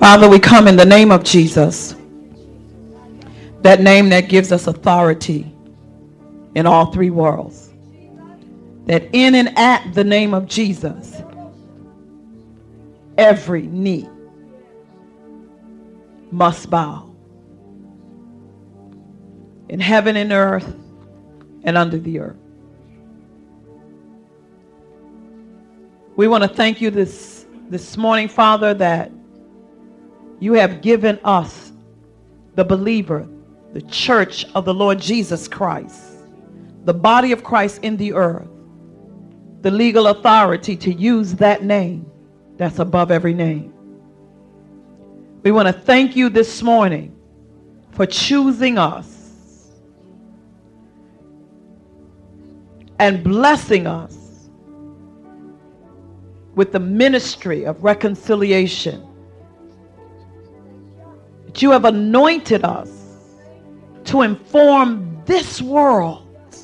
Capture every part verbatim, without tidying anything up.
Father, we come in the name of Jesus, that name that gives us authority in all three worlds. That in and at the name of Jesus, every knee must bow. In heaven and earth and under the earth. We want to thank you this, this morning, Father, that you have given us, the believer, the church of the Lord Jesus Christ, the body of Christ in the earth, the legal authority to use that name that's above every name. We want to thank you this morning for choosing us and blessing us with the ministry of reconciliation. That you have anointed us to inform this world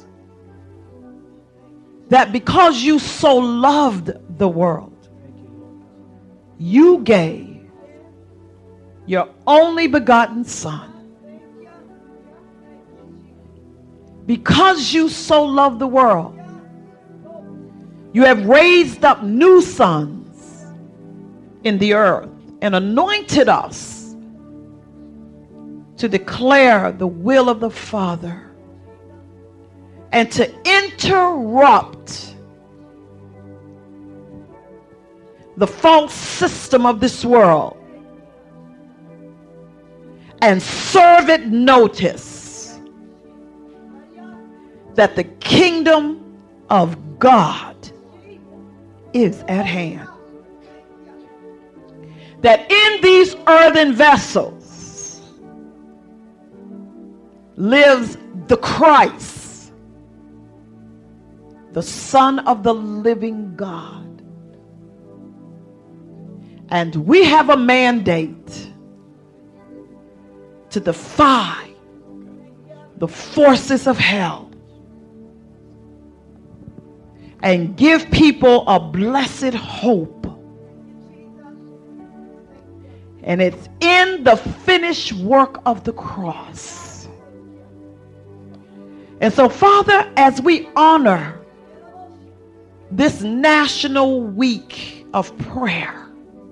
that because you so loved the world, you gave your only begotten Son. Because you so loved the world, you have raised up new sons in the earth and anointed us to declare the will of the Father and to interrupt the false system of this world and serve it notice that the kingdom of God is at hand. That in these earthen vessels lives the Christ, the Son of the living God. And we have a mandate to defy the forces of hell and give people a blessed hope. And it's in the finished work of the cross. And so, Father, as we honor this National Week of Prayer,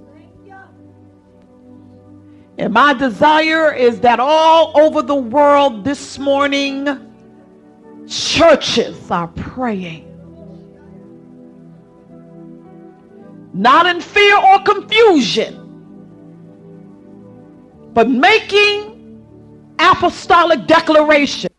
and my desire is that all over the world this morning, churches are praying. Not in fear or confusion, but making apostolic declaration.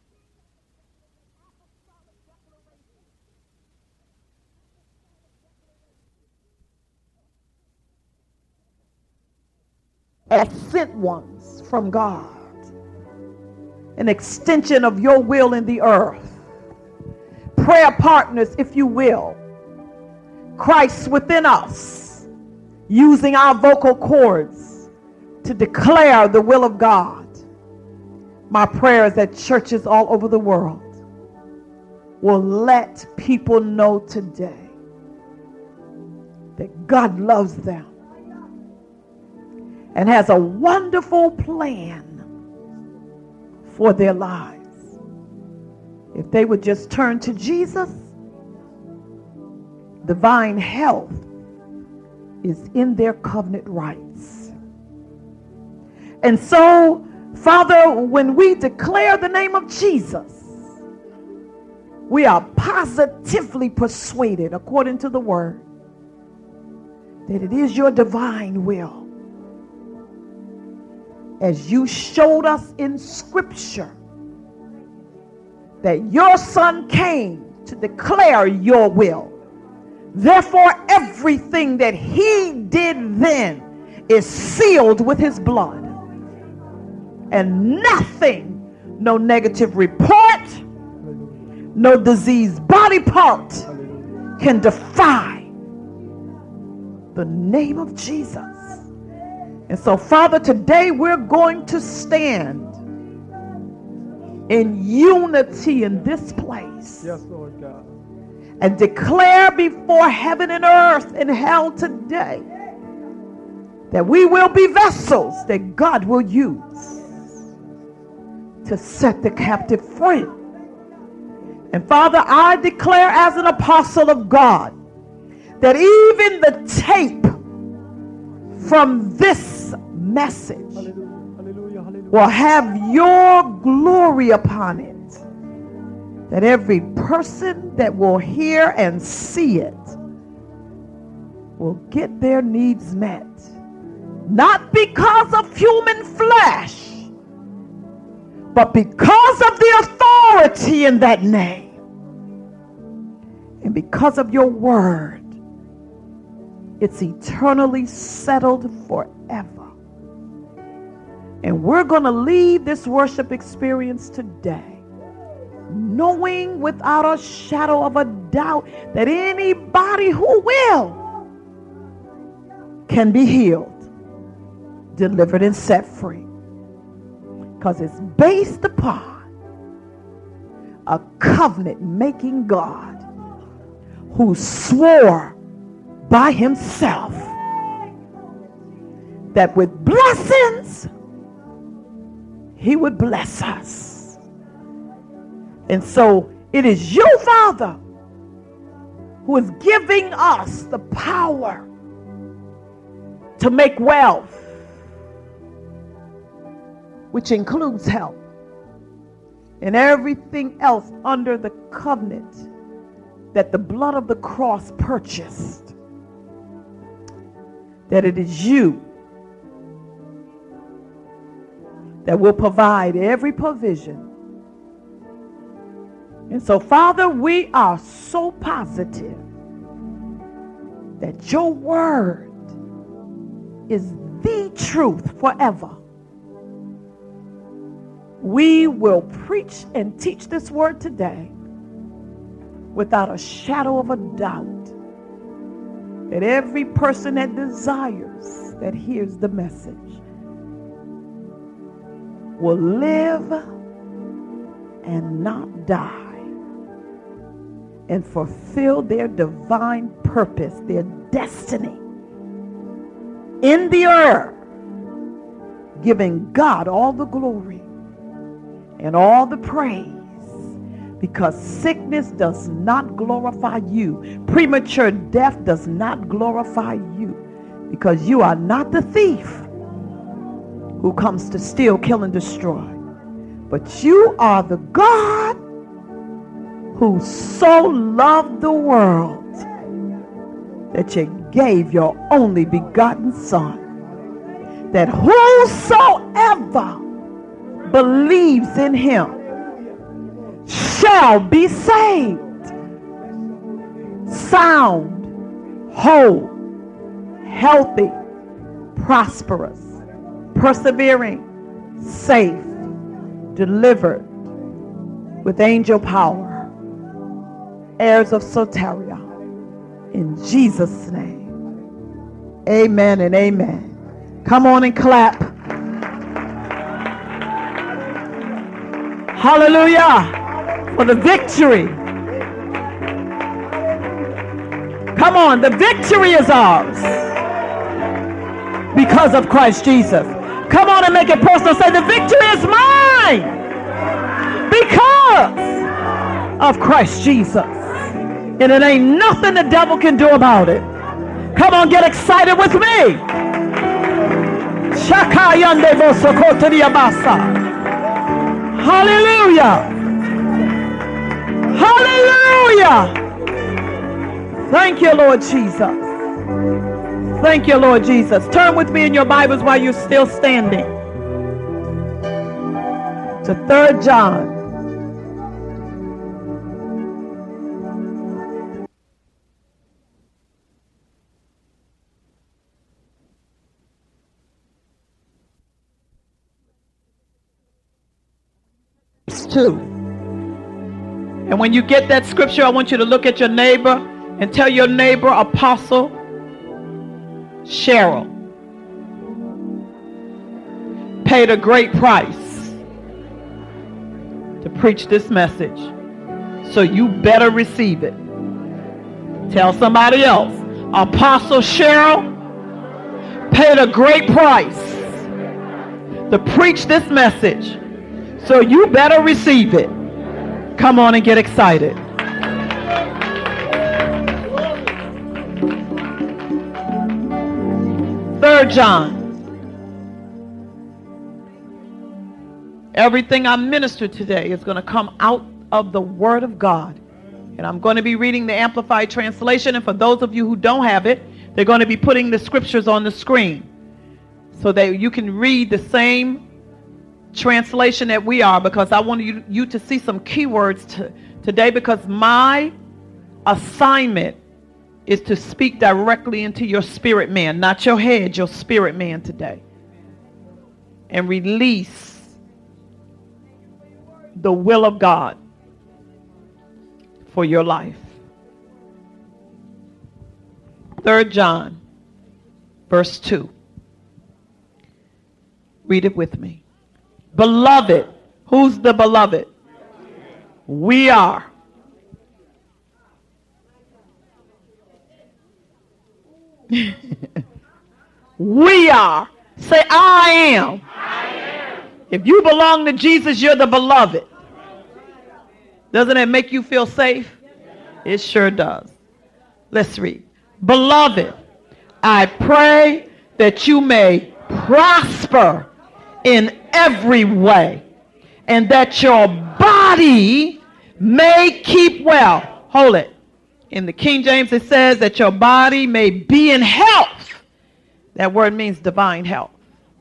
As sent ones from God, an extension of your will in the earth, prayer partners, if you will, Christ within us, using our vocal cords to declare the will of God. My prayer is that churches all over the world will let people know today that God loves them and has a wonderful plan for their lives. If they would just turn to Jesus, divine health is in their covenant rights. And so, Father, when we declare the name of Jesus, we are positively persuaded, according to the word, that it is your divine will. As you showed us in Scripture, that your Son came to declare your will. Therefore, everything that he did then is sealed with his blood. And nothing, no negative report, no diseased body part can defy the name of Jesus. And so, Father, today we're going to stand in unity in this place. Yes, Lord God. And declare before heaven and earth and hell today that we will be vessels that God will use to set the captive free. And Father, I declare as an apostle of God that even the tape from this message will have your glory upon it. That every person that will hear and see it will get their needs met. Not because of human flesh, but because of the authority in that name. And because of your word, it's eternally settled forever. And we're going to leave this worship experience today knowing without a shadow of a doubt that anybody who will can be healed, delivered, and set free. Because it's based upon a covenant-making God who swore by himself that with blessings he would bless us. And so it is you, Father, who is giving us the power to make wealth, which includes health and everything else under the covenant that the blood of the cross purchased. That it is you that will provide every provision. And so, Father, we are so positive that your word is the truth forever. We will preach and teach this word today without a shadow of a doubt that every person that desires, that hears the message, will live and not die and fulfill their divine purpose, their destiny in the earth, giving God all the glory and all the praise, because sickness does not glorify you. Premature death does not glorify you, because you are not the thief who comes to steal, kill, and destroy. But you are the God who so loved the world that you gave your only begotten Son, that whosoever believes in him shall be saved, sound, whole, healthy, prosperous, persevering, safe, delivered, with angel power, heirs of soteria, in Jesus' name. Amen and amen. Come on and clap. Hallelujah for the victory. Come on, the victory is ours because of Christ Jesus. Come on and make it personal. Say, the victory is mine because of Christ Jesus. And it ain't nothing the devil can do about it. Come on, get excited with me. Hallelujah. Hallelujah. Thank you, Lord Jesus. Thank you, Lord Jesus. Turn with me in your Bibles while you're still standing to Third John. Two. And when you get that scripture, I want you to look at your neighbor and tell your neighbor, Apostle Cheryl paid a great price to preach this message, so you better receive it. Tell somebody else, Apostle Cheryl paid a great price to preach this message. So you better receive it. Come on and get excited. Third John. Everything I ministered today is going to come out of the Word of God. And I'm going to be reading the Amplified Translation. And for those of you who don't have it, they're going to be putting the scriptures on the screen so that you can read the same translation that we are, because I want you, you to see some keywords to, today, because my assignment is to speak directly into your spirit man, not your head, your spirit man today, and release the will of God for your life. Third John, verse two. Read it with me. Beloved. Who's the beloved? We are. We are. Say, I am. I am. If you belong to Jesus, you're the beloved. Doesn't it make you feel safe? It sure does. Let's read. Beloved, I pray that you may prosper in every way, and that your body may keep well. Hold it. In the King James, it says that your body may be in health. That word means divine health.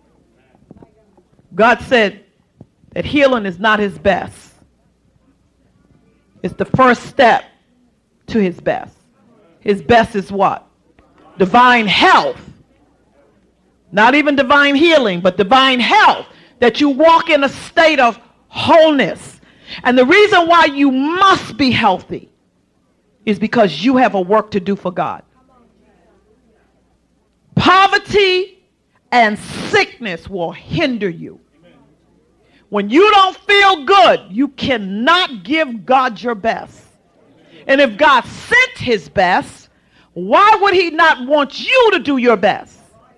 God said that healing is not his best. It's the first step to his best. His best is what? Divine health. Not even divine healing, but divine health. That you walk in a state of wholeness. And the reason why you must be healthy is because you have a work to do for God. Poverty and sickness will hinder you. When you don't feel good, you cannot give God your best. And if God sent his best, why would he not want you to do your best?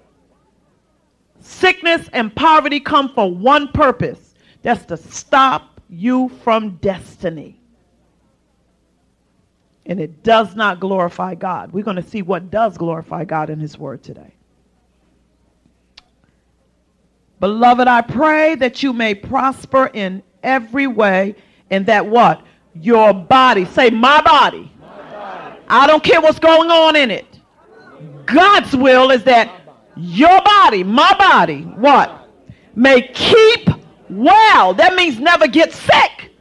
Sickness and poverty come for one purpose. That's to stop you from destiny. And it does not glorify God. We're going to see what does glorify God in his word today. Beloved, I pray that you may prosper in every way, and that what? Your body. Say, my body. My body. I don't care what's going on in it. God's will is that your body, my body, what? May keep well. That means never get sick.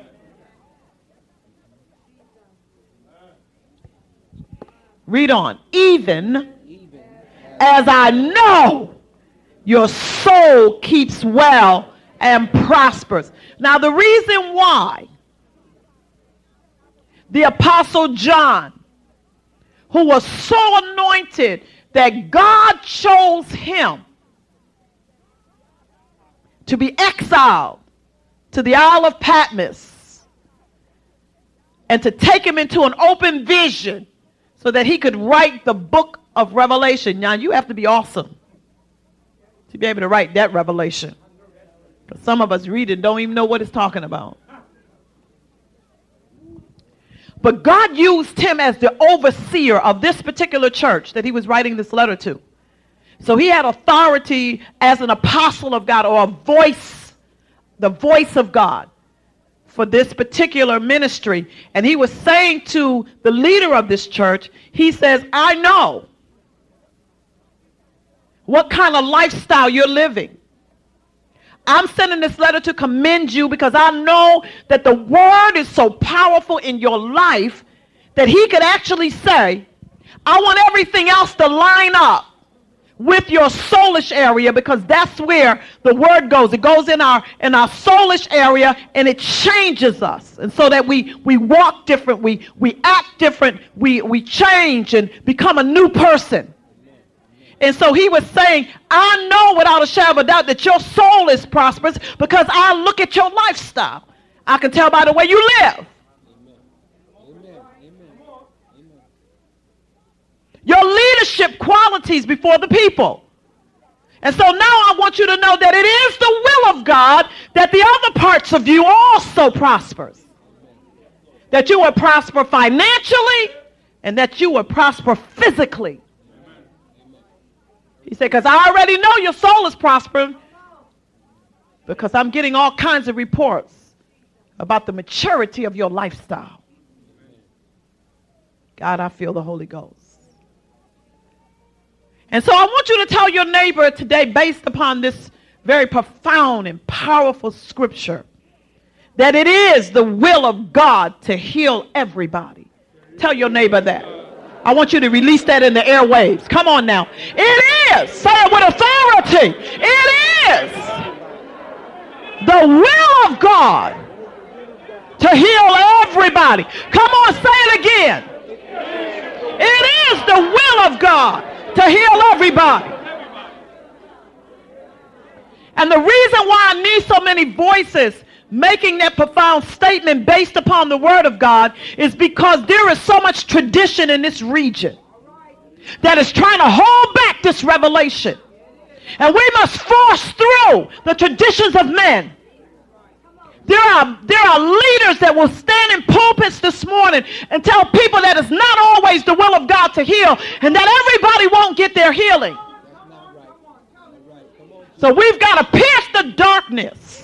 Read on. Even as I know your soul keeps well and prospers. Now, the reason why the Apostle John, who was so anointed that God chose him to be exiled to the Isle of Patmos and to take him into an open vision so that he could write the book of Revelation. Now, you have to be awesome to be able to write that revelation. Because some of us read it and don't even know what it's talking about. But God used him as the overseer of this particular church that he was writing this letter to. So he had authority as an apostle of God, or a voice, the voice of God for this particular ministry. And he was saying to the leader of this church, he says, I know what kind of lifestyle you're living. I'm sending this letter to commend you because I know that the word is so powerful in your life that he could actually say, I want everything else to line up with your soulish area, because that's where the word goes. It goes in our in our soulish area, and it changes us. And so that we we walk different, we we act different, we we change and become a new person. And so he was saying, I know without a shadow of a doubt that your soul is prosperous because I look at your lifestyle. I can tell by the way you live. Amen. Amen. Your leadership qualities before the people. And so now I want you to know that it is the will of God that the other parts of you also prospers. That you will prosper financially and that you will prosper physically. He said, because I already know your soul is prospering because I'm getting all kinds of reports about the maturity of your lifestyle. God, I feel the Holy Ghost. And so I want you to tell your neighbor today, based upon this very profound and powerful scripture, that it is the will of God to heal everybody. Tell your neighbor that. I want you to release that in the airwaves. Come on now. It is. Say it with authority. It is the will of God to heal everybody. Come on, say it again. It is the will of God to heal everybody. And the reason why I need so many voices making that profound statement based upon the word of God is because there is so much tradition in this region that is trying to hold back this revelation. And we must force through the traditions of men. There are, there are leaders that will stand in pulpits this morning and tell people that it's not always the will of God to heal and that everybody won't get their healing. So we've got to pierce the darkness.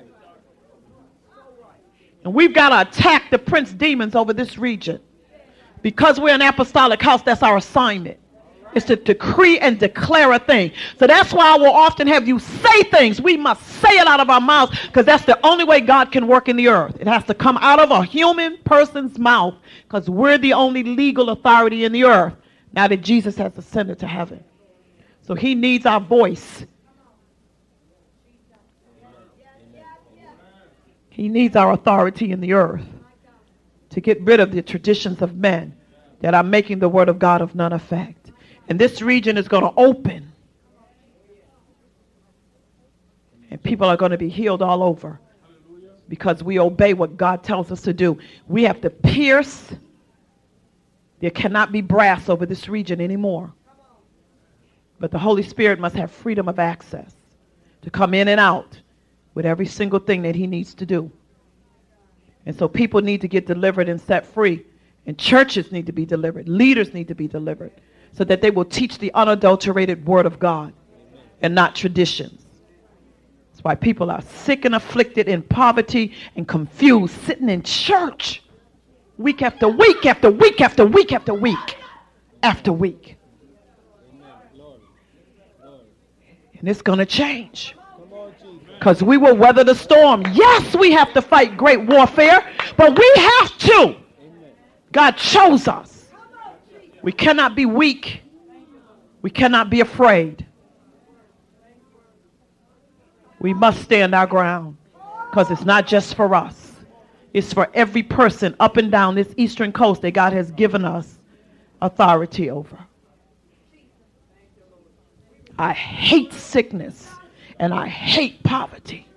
And we've got to attack the prince demons over this region. Because we're an apostolic house, that's our assignment. It's to decree and declare a thing. So that's why I will often have you say things. We must say it out of our mouths because that's the only way God can work in the earth. It has to come out of a human person's mouth because we're the only legal authority in the earth now that Jesus has ascended to heaven. So he needs our voice. He needs our authority in the earth to get rid of the traditions of men that are making the word of God of none effect. And this region is going to open. And people are going to be healed all over because we obey what God tells us to do. We have to pierce. There cannot be brass over this region anymore. But the Holy Spirit must have freedom of access to come in and out with every single thing that he needs to do. And so people need to get delivered and set free. And churches need to be delivered. Leaders need to be delivered so that they will teach the unadulterated word of God and not traditions. That's why people are sick and afflicted in poverty and confused, sitting in church week after week after week after week after week after week. And it's going to change. Because we will weather the storm. Yes, we have to fight great warfare, but we have to. God chose us. We cannot be weak. We cannot be afraid. We must stand our ground because it's not just for us. It's for every person up and down this eastern coast that God has given us authority over. I hate sickness. And I hate poverty.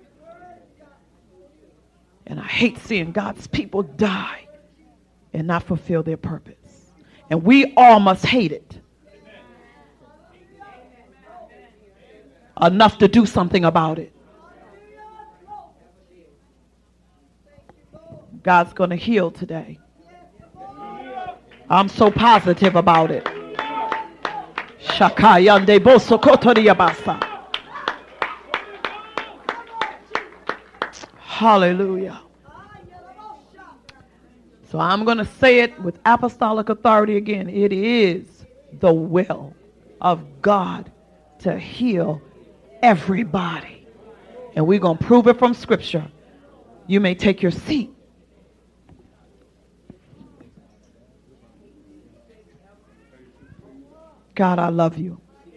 And I hate seeing God's people die and not fulfill their purpose. And we all must hate it enough to do something about it. God's going to heal today. I'm so positive about it. Shakayande bosokotoriyabasa. Hallelujah. So I'm going to say it with apostolic authority again. It is the will of God to heal everybody. And we're going to prove it from Scripture. You may take your seat. God, I love you.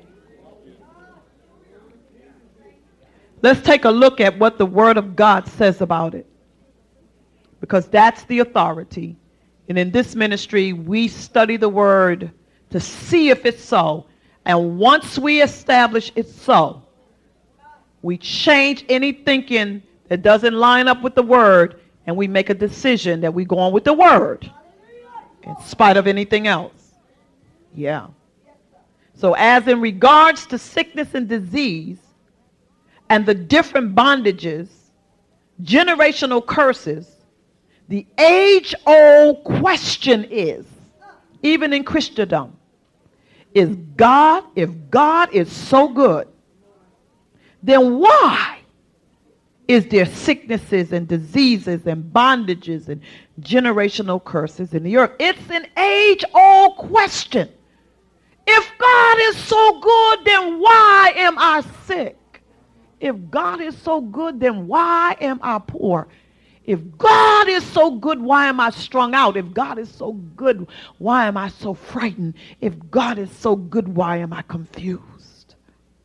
Let's take a look at what the Word of God says about it. Because that's the authority. And in this ministry, we study the Word to see if it's so. And once we establish it's so, we change any thinking that doesn't line up with the Word, and we make a decision that we go on with the Word in spite of anything else. Yeah. So as in regards to sickness and disease and the different bondages, generational curses, the age-old question is, even in Christendom, is God, if God is so good, then why is there sicknesses and diseases and bondages and generational curses in the earth? It's an age-old question. If God is so good, then why am I sick? If God is so good, then why am I poor? If God is so good, why am I strung out? If God is so good, why am I so frightened? If God is so good, why am I confused?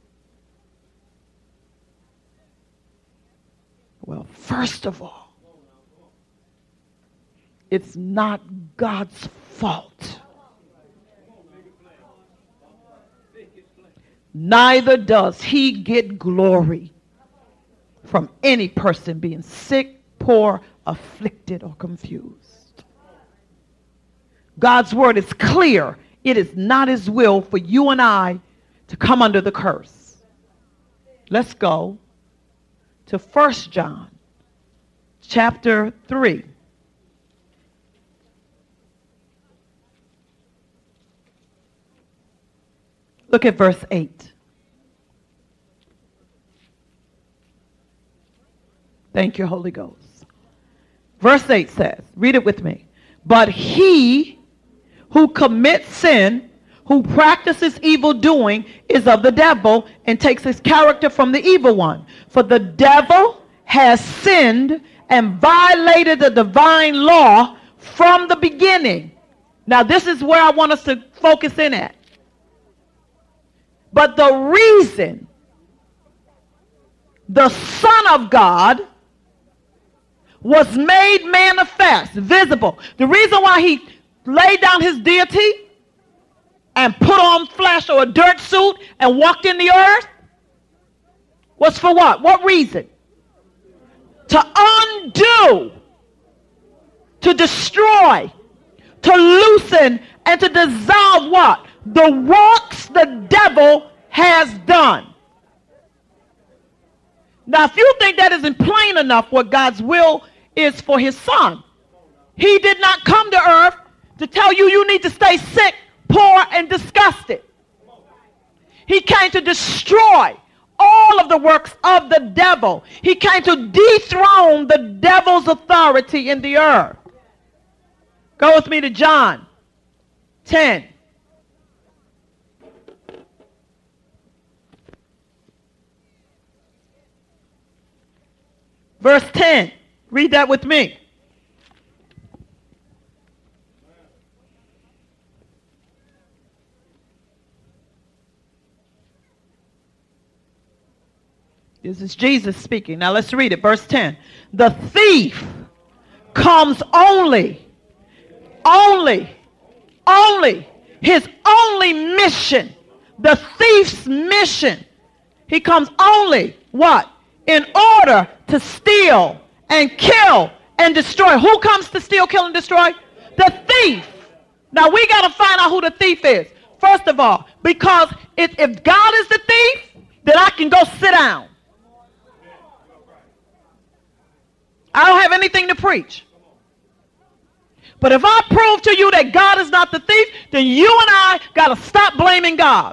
Well, first of all, it's not God's fault. Neither does he get glory from any person being sick, poor, afflicted, or confused. God's word is clear. It is not his will for you and I to come under the curse. Let's go to First John chapter three. Look at verse eight. Thank you, Holy Ghost. Verse eight says, read it with me. But he who commits sin, who practices evil doing, is of the devil and takes his character from the evil one. For the devil has sinned and violated the divine law from the beginning. Now this is where I want us to focus in at. But the reason the Son of God was made manifest, visible, the reason why he laid down his deity and put on flesh or a dirt suit and walked in the earth was for what? What reason? To undo, to destroy, to loosen, and to dissolve what? The works the devil has done. Now, if you think that isn't plain enough what God's will is for his son, he did not come to earth to tell you you need to stay sick, poor, and disgusted. He came to destroy all of the works of the devil. He came to dethrone the devil's authority in the earth. Go with me to John ten. Verse ten. Read that with me. This is Jesus speaking. Now let's read it. Verse ten. The thief comes only, only, only, his only mission, the thief's mission. He comes only, what? In order to steal and kill and destroy. Who comes to steal, kill, and destroy? The thief. Now we got to find out who the thief is. First of all, because if, if God is the thief, then I can go sit down. I don't have anything to preach. But if I prove to you that God is not the thief, then you and I got to stop blaming God.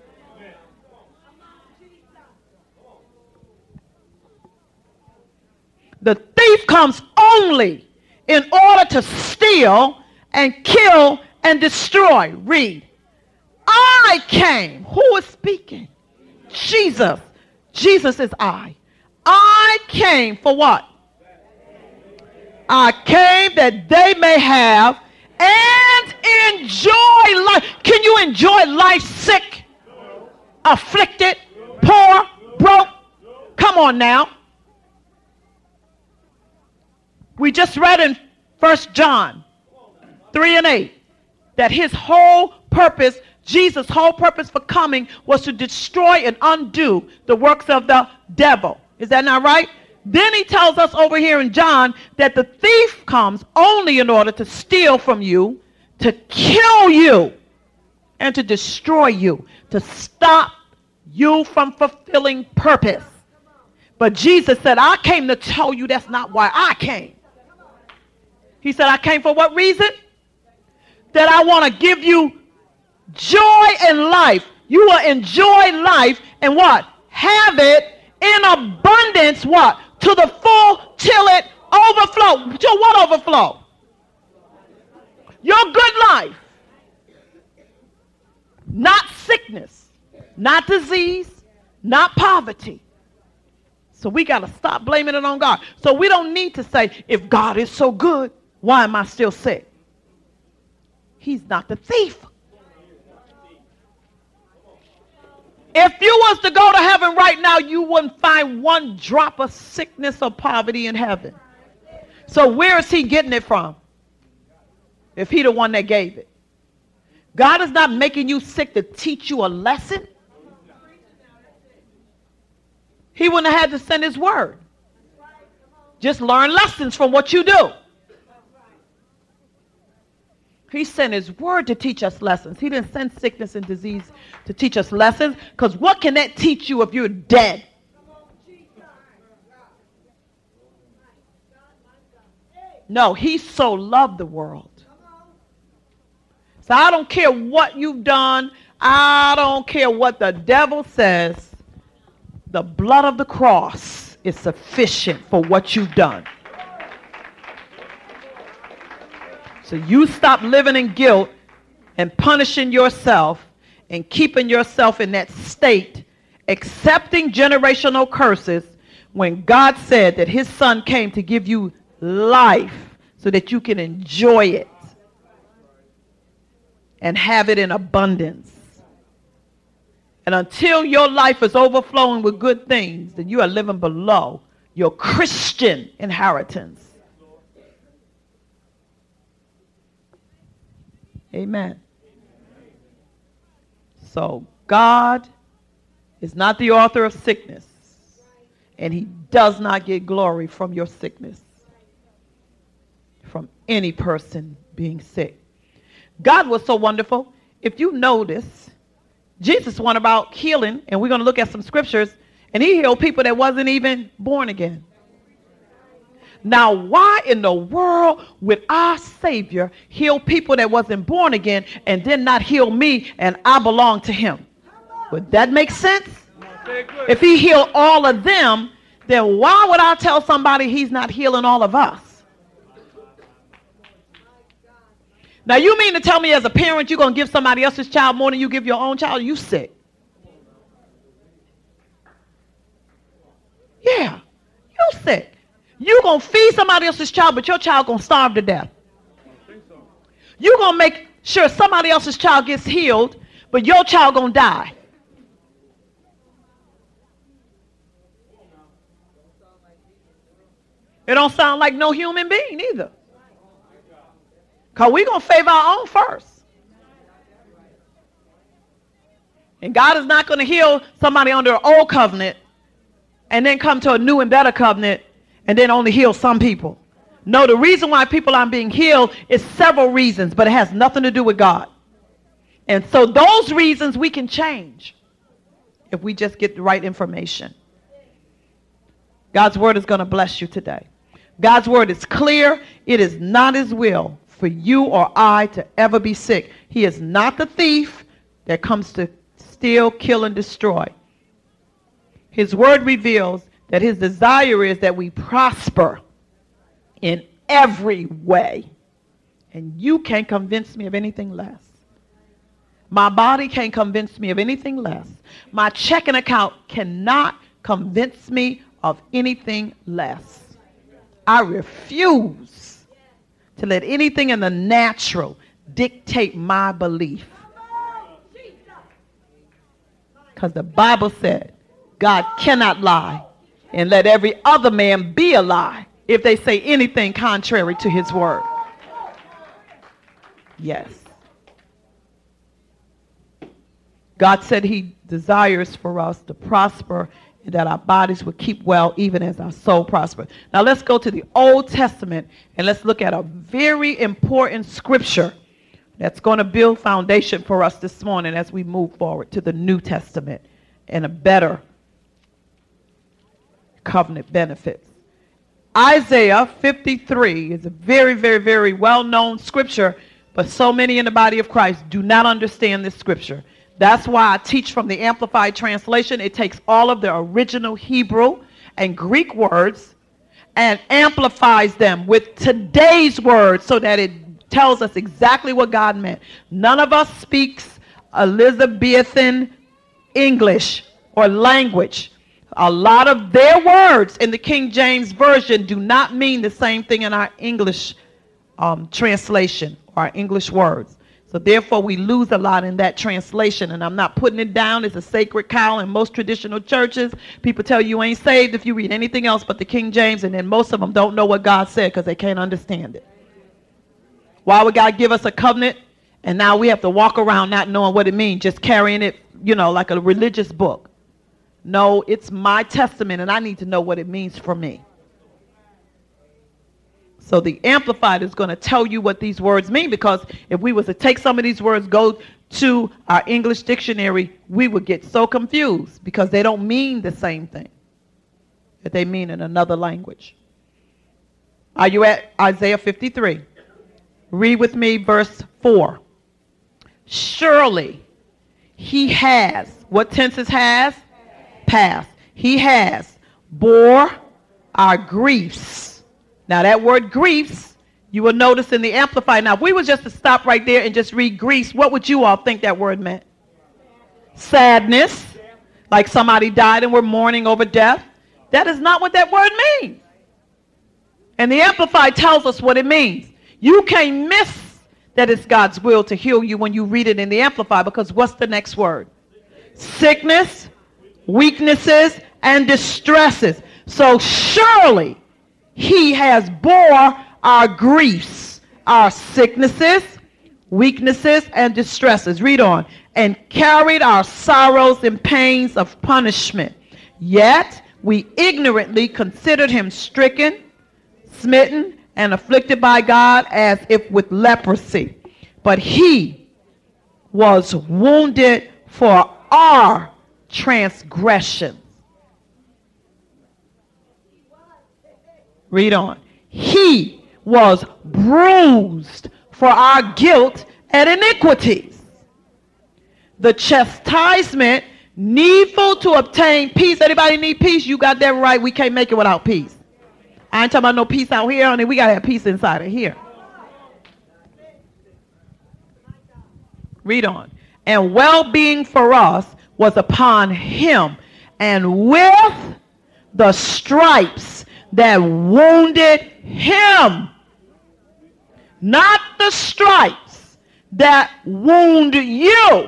The thief comes only in order to steal and kill and destroy. Read. I came. Who is speaking? Jesus. Jesus is I. I came for what? I came that they may have and enjoy life. Can you enjoy life sick, afflicted, poor, broke? Come on now. We just read in First John three and eight that his whole purpose, Jesus' whole purpose for coming was to destroy and undo the works of the devil. Is that not right? Then he tells us over here in John that the thief comes only in order to steal from you, to kill you, and to destroy you, to stop you from fulfilling purpose. But Jesus said, I came to tell you that's not why I came. He said, I came for what reason? That I want to give you joy in life. You will enjoy life and what? Have it in abundance, what? To the full till it overflow. To what overflow? Your good life. Not sickness, not disease, not poverty. So we got to stop blaming it on God. So we don't need to say, if God is so good, why am I still sick? He's not the thief. If you was to go to heaven right now, you wouldn't find one drop of sickness or poverty in heaven. So where is he getting it from? If he the one that gave it. God is not making you sick to teach you a lesson. He wouldn't have had to send his word. Just learn lessons from what you do. He sent his word to teach us lessons. He didn't send sickness and disease to teach us lessons. Because what can that teach you if you're dead? No, he so loved the world. So I don't care what you've done. I don't care what the devil says. The blood of the cross is sufficient for what you've done. So you stop living in guilt and punishing yourself and keeping yourself in that state, accepting generational curses when God said that his son came to give you life so that you can enjoy it and have it in abundance. And until your life is overflowing with good things, then you are living below your Christian inheritance. Amen. So God is not the author of sickness, and he does not get glory from your sickness, from any person being sick. God was so wonderful. If you notice, Jesus went about healing, and we're going to look at some scriptures, and he healed people that wasn't even born again. Now, why in the world would our Savior heal people that wasn't born again and then not heal me and I belong to him? Would that make sense? If he healed all of them, then why would I tell somebody he's not healing all of us? Now, you mean to tell me as a parent you're going to give somebody else's child more than you give your own child? You sick. Yeah, you sick. You're going to feed somebody else's child, but your child going to starve to death. You're going to make sure somebody else's child gets healed, but your child going to die. It don't sound like no human being either. Because we're going to favor our own first. And God is not going to heal somebody under an old covenant and then come to a new and better covenant and then only heal some people. No, the reason why people aren't being healed is several reasons, but it has nothing to do with God. And so those reasons we can change if we just get the right information. God's word is going to bless you today. God's word is clear. It is not his will for you or I to ever be sick. He is not the thief that comes to steal, kill, and destroy. His word reveals that his desire is that we prosper in every way. And you can't convince me of anything less. My body can't convince me of anything less. My checking account cannot convince me of anything less. I refuse to let anything in the natural dictate my belief. Because the Bible said God cannot lie, and let every other man be a lie if they say anything contrary to his word. Yes. God said he desires for us to prosper and that our bodies would keep well even as our soul prospers. Now let's go to the Old Testament and let's look at a very important scripture That's going to build foundation for us this morning as we move forward to the New Testament and a better covenant benefits. Isaiah fifty-three is a very, very, very well-known scripture, but so many in the body of Christ do not understand this scripture. That's why I teach from the Amplified Translation. It takes all of the original Hebrew and Greek words and amplifies them with today's words so that it tells us exactly what God meant. None of us speaks Elizabethan English or language. A lot of their words in the King James Version do not mean the same thing in our English um, translation or our English words. So therefore we lose a lot in that translation, and I'm not putting it down. It's a sacred cow in most traditional churches. People tell you you ain't saved if you read anything else but the King James, and then most of them don't know what God said because they can't understand it. Why would God give us a covenant and now we have to walk around not knowing what it means, just carrying it, you know, like a religious book? No, it's my testament, and I need to know what it means for me. So the Amplified is going to tell you what these words mean, because if we was to take some of these words, go to our English dictionary, we would get so confused because they don't mean the same thing that they mean in another language. Are you at Isaiah fifty-three? Read with me verse four. Surely he has, what tenses has? Past. He has bore our griefs. Now that word griefs, you will notice in the Amplified. Now if we were just to stop right there and just read griefs, what would you all think that word meant? Sadness, like somebody died and we're mourning over death. That is not what that word means. And the Amplified tells us what it means. You can't miss that it's God's will to heal you when you read it in the Amplified, because what's the next word? Sickness, weaknesses, and distresses. So surely he has bore our griefs, our sicknesses, weaknesses, and distresses. Read on. And carried our sorrows and pains of punishment. Yet we ignorantly considered him stricken, smitten, and afflicted by God as if with leprosy. But he was wounded for our transgressions. Read on. He was bruised for our guilt and iniquities. The chastisement needful to obtain peace. Anybody need peace? You got that right. We can't make it without peace. I ain't talking about no peace out here, honey. We got to have peace inside of here. Read on. And well-being for us was upon him, and with the stripes that wounded him, not the stripes that wound you.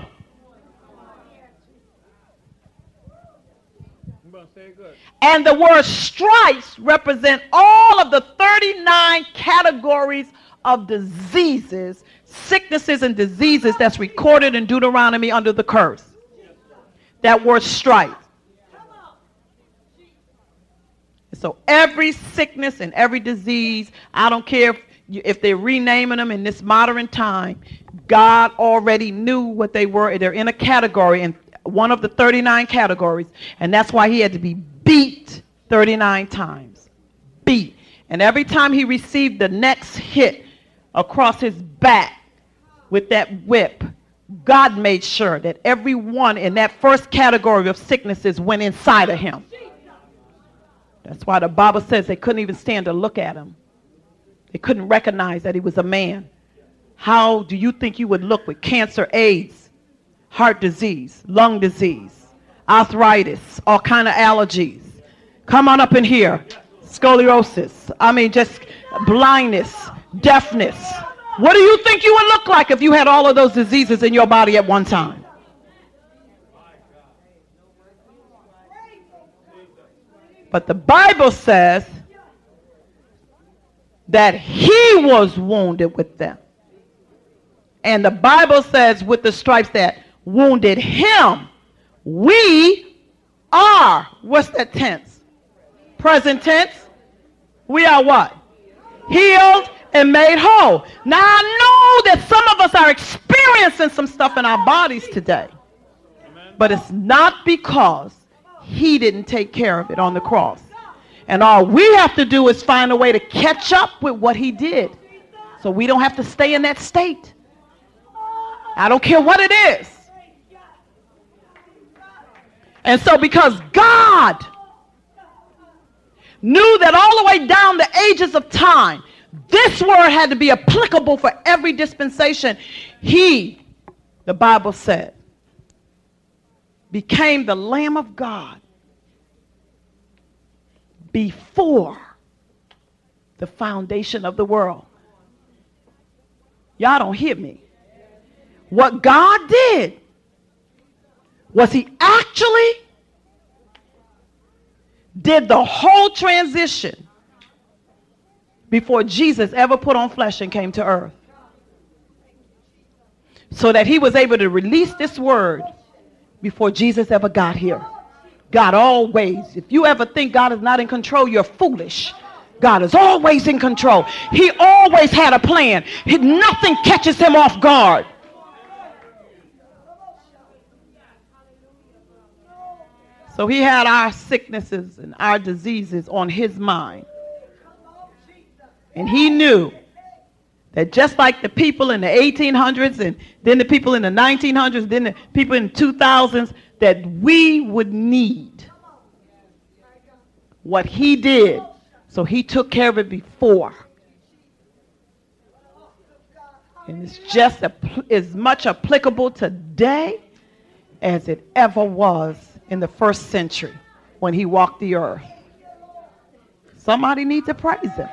And the word stripes represent all of the thirty-nine categories of diseases, sicknesses and diseases that's recorded in Deuteronomy under the curse. That word stripes. So every sickness and every disease, I don't care if, if they're renaming them in this modern time, God already knew what they were. They're in a category, and one of the thirty-nine categories, and that's why he had to be beat thirty-nine times. Beat. And every time he received the next hit across his back with that whip, God made sure that everyone in that first category of sicknesses went inside of him. That's why the Bible says they couldn't even stand to look at him. They couldn't recognize that he was a man. How do you think you would look with cancer, AIDS, heart disease, lung disease, arthritis, all kind of allergies? Come on up in here. Scoliosis. I mean, just blindness, deafness. What do you think you would look like if you had all of those diseases in your body at one time? But the Bible says that he was wounded with them. And the Bible says with the stripes that wounded him, we are, what's that tense? Present tense. We are what? Healed and made whole. Now I know that some of us are experiencing some stuff in our bodies today, but it's not because he didn't take care of it on the cross. And all we have to do is find a way to catch up with what he did, so we don't have to stay in that state. I don't care what it is. And so because God knew that all the way down the ages of time, this word had to be applicable for every dispensation, he, the Bible said, became the Lamb of God before the foundation of the world. Y'all don't hear me. What God did was he actually did the whole transition before Jesus ever put on flesh and came to earth, so that he was able to release this word before Jesus ever got here. God always, if you ever think God is not in control, you're foolish. God is always in control. He always had a plan. He, nothing catches him off guard. So he had our sicknesses and our diseases on his mind. And he knew that just like the people in the eighteen hundreds and then the people in the nineteen hundreds, then the people in the two thousands, that we would need what he did. So he took care of it before. And it's just a, as much applicable today as it ever was in the first century when he walked the earth. Somebody needs to praise him.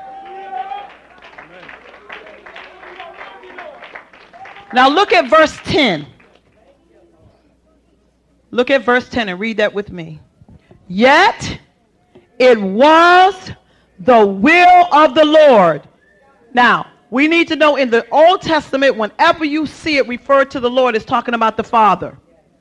Now look at verse ten. Look at verse ten and read that with me. Yet it was the will of the Lord. Now, we need to know in the Old Testament, whenever you see it referred to the Lord, it's talking about the Father.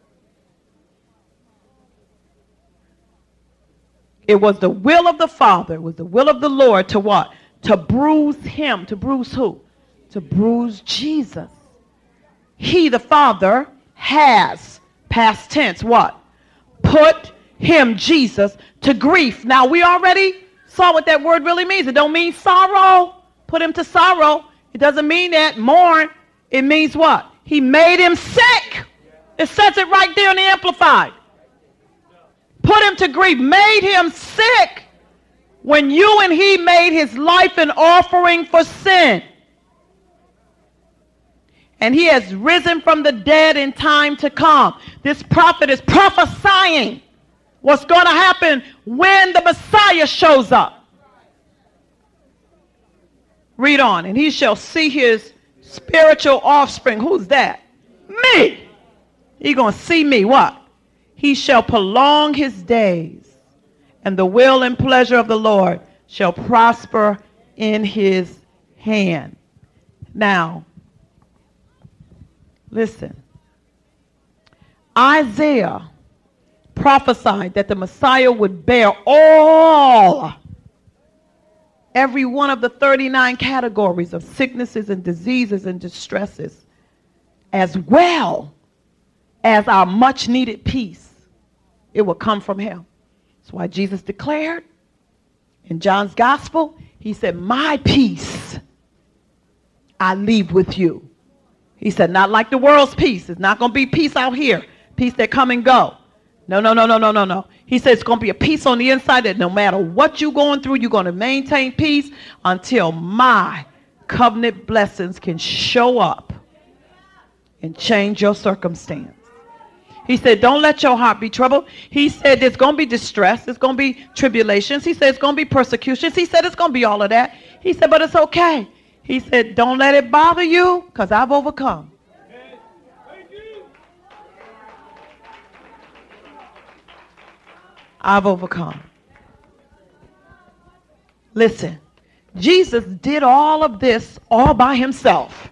It was the will of the Father. It was the will of the Lord to what? To bruise him. To bruise who? To bruise Jesus. He, the Father, has, past tense, what? Put him, Jesus, to grief. Now, we already saw what that word really means. It don't mean sorrow. Put him to sorrow. It doesn't mean that. Mourn. It means what? He made him sick. It says it right there in the Amplified. Put him to grief. Made him sick when you and he made his life an offering for sin. And he has risen from the dead in time to come. This prophet is prophesying what's going to happen when the Messiah shows up. Read on. And he shall see his spiritual offspring. Who's that? Me. He's going to see me. What? He shall prolong his days, and the will and pleasure of the Lord shall prosper in his hand. Now, listen. Isaiah prophesied that the Messiah would bear all, every one of the thirty-nine categories of sicknesses and diseases and distresses, as well as our much needed peace. It will come from him. That's why Jesus declared in John's gospel, he said, my peace I leave with you. He said, not like the world's peace. It's not going to be peace out here. Peace that come and go. No, no, no, no, no, no, no. He said it's going to be a peace on the inside that no matter what you're going through, you're going to maintain peace until my covenant blessings can show up and change your circumstance. He said, don't let your heart be troubled. He said, there's going to be distress. There's going to be tribulations. He said, it's going to be persecutions. He said, it's going to be all of that. He said, but it's okay. He said, don't let it bother you because I've overcome. I've overcome. Listen, Jesus did all of this all by himself.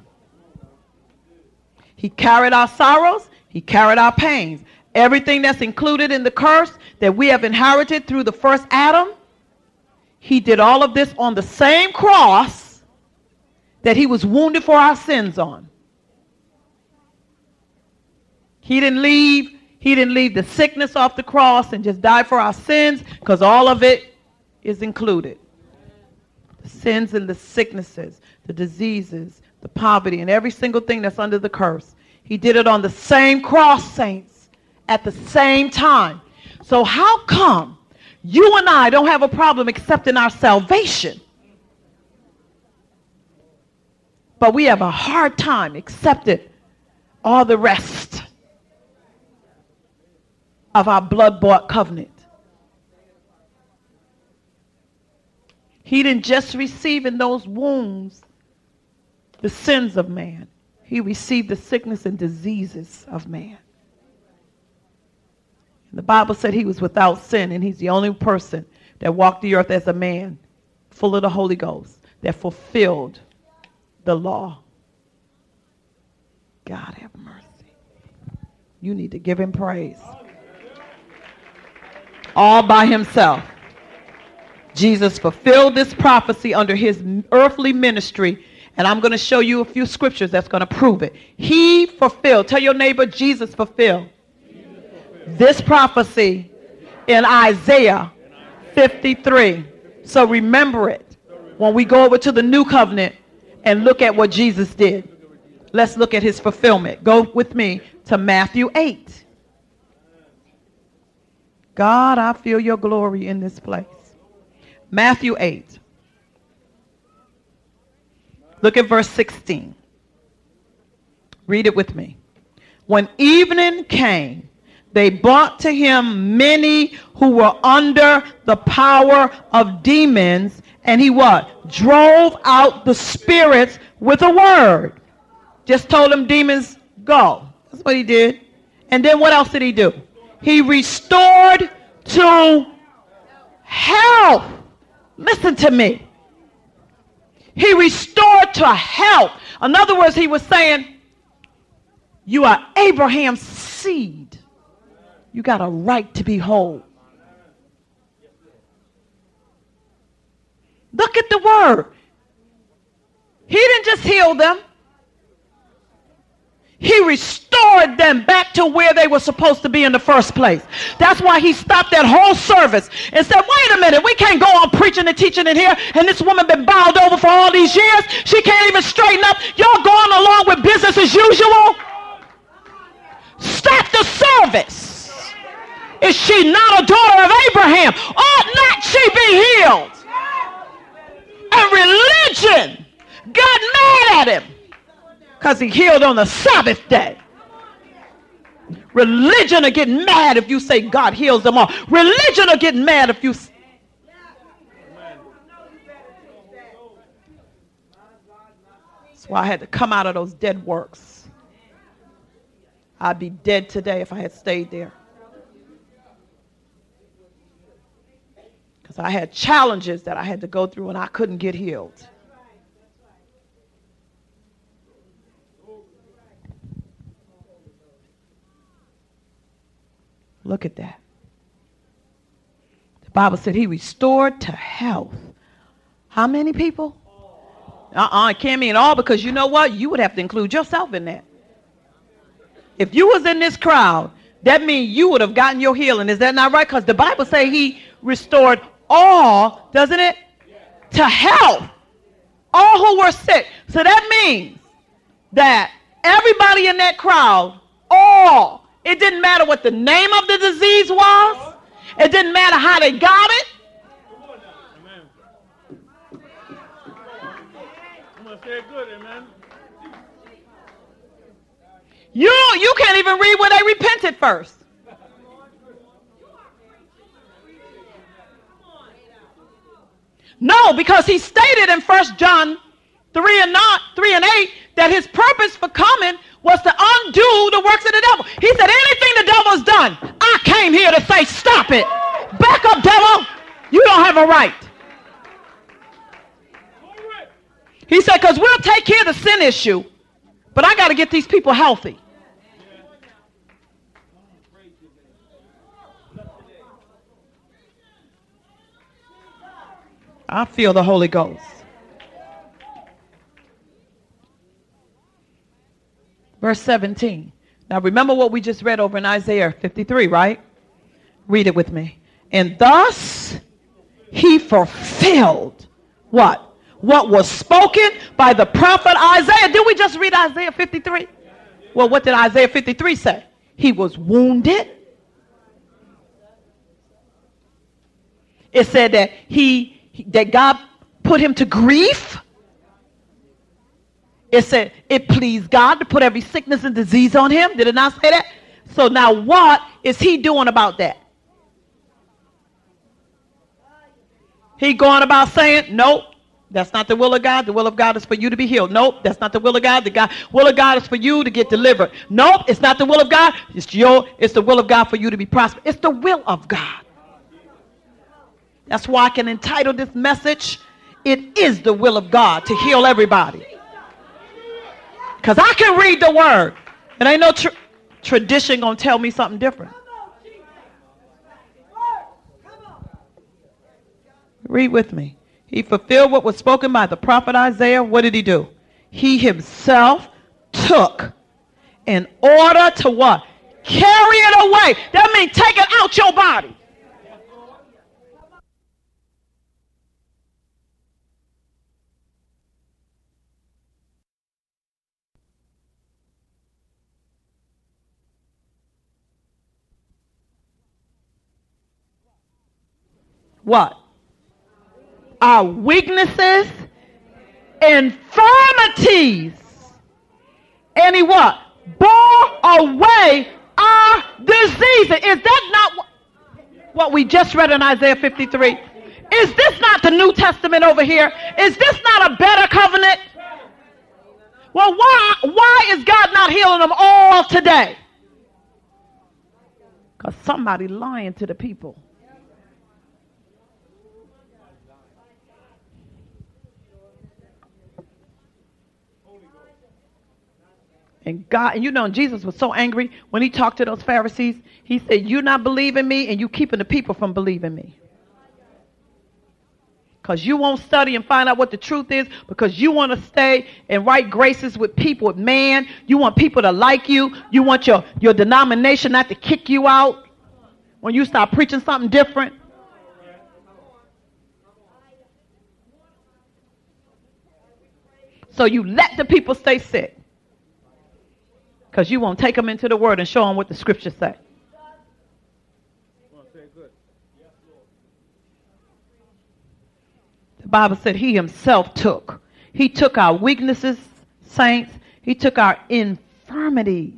He carried our sorrows. He carried our pains. Everything that's included in the curse that we have inherited through the first Adam, he did all of this on the same cross that he was wounded for our sins on. He didn't leave, he didn't leave the sickness off the cross and just die for our sins, because all of it is included. The sins and the sicknesses, the diseases, the poverty, and every single thing that's under the curse. He did it on the same cross, saints, at the same time. So how come you and I don't have a problem accepting our salvation, but we have a hard time accepting all the rest of our blood-bought covenant? He didn't just receive in those wounds the sins of man. He received the sickness and diseases of man. And the Bible said he was without sin, and he's the only person that walked the earth as a man, full of the Holy Ghost, that fulfilled the law. God have mercy. You need to give him praise. All by himself. Jesus fulfilled this prophecy under his earthly ministry, and I'm going to show you a few scriptures that's going to prove it. He fulfilled. Tell your neighbor, Jesus fulfilled this prophecy in Isaiah fifty-three. So remember it when we go over to the new covenant and look at what Jesus did. Let's look at his fulfillment. Go with me to Matthew eight. God, I feel your glory in this place. Matthew eight. Look at verse sixteen. Read it with me. When evening came, they brought to him many who were under the power of demons, and he what? Drove out the spirits with a word. Just told them, demons, go. That's what he did. And then what else did he do? He restored to health. Listen to me. He restored to health. In other words, he was saying, you are Abraham's seed. You got a right to be whole. Look at the word. He didn't just heal them. He restored them back to where they were supposed to be in the first place. That's why he stopped that whole service and said, wait a minute, we can't go on preaching and teaching in here, and this woman been bowed over for all these years. She can't even straighten up. Y'all going along with business as usual? Stop the service. Is she not a daughter of Abraham? Ought not she be healed? And religion got mad at him because he healed on the Sabbath day. Religion will get mad if you say God heals them all. Religion will get mad if you... That's why I had to come out of those dead works. I'd be dead today if I had stayed there. Because I had challenges that I had to go through and I couldn't get healed. Look at that. The Bible said he restored to health. How many people? Uh-uh, it can't mean all, because you know what? You would have to include yourself in that. If you was in this crowd, that means you would have gotten your healing. Is that not right? Because the Bible says he restored all, doesn't it? To health. All who were sick. So that means that everybody in that crowd, all, it didn't matter what the name of the disease was. It didn't matter how they got it. You, you can't even read where they repented first. No, because he stated in First John three and not three and eight that his purpose for coming was to undo the works of the devil. He said, anything the devil's done, I came here to say, stop it. Back up, devil. You don't have a right. He said, because we'll take care of the sin issue, but I got to get these people healthy. I feel the Holy Ghost. Verse seventeen. Now remember what we just read over in Isaiah fifty-three, right? Read it with me. And thus he fulfilled what? What was spoken by the prophet Isaiah. Did we just read Isaiah fifty-three? Well, what did Isaiah fifty-three say? He was wounded. It said that he that God put him to grief. It said it pleased God to put every sickness and disease on him. Did it not say that? So now what is he doing about that? He going about saying, nope, that's not the will of God. The will of God is for you to be healed. Nope, that's not the will of God. The God, will of God is for you to get delivered. Nope, it's not the will of God. It's your, it's the will of God for you to be prosperous. It's the will of God. That's why I can entitle this message, It is the Will of God to heal everybody. Because I can read the word. And ain't no tra- tradition going to tell me something different. Read with me. He fulfilled what was spoken by the prophet Isaiah. What did he do? He himself took in order to what? Carry it away. That means take it out your body. What? Our weaknesses, infirmities, and he what? Bore away our diseases. Is that not what, what we just read in Isaiah fifty-three? Is this not the New Testament over here? Is this not a better covenant? Well, why, why is God not healing them all today? Because somebody lying to the people. And God, and you know, Jesus was so angry when he talked to those Pharisees. He said, you not believing me and you keeping the people from believing me. Because you won't study and find out what the truth is, because you want to stay and write graces with people, with man. You want people to like you. You want your, your denomination not to kick you out when you start preaching something different. So you let the people stay sick. Because you won't take them into the word and show them what the scriptures say. The Bible said he himself took. He took our weaknesses, saints. He took our infirmities.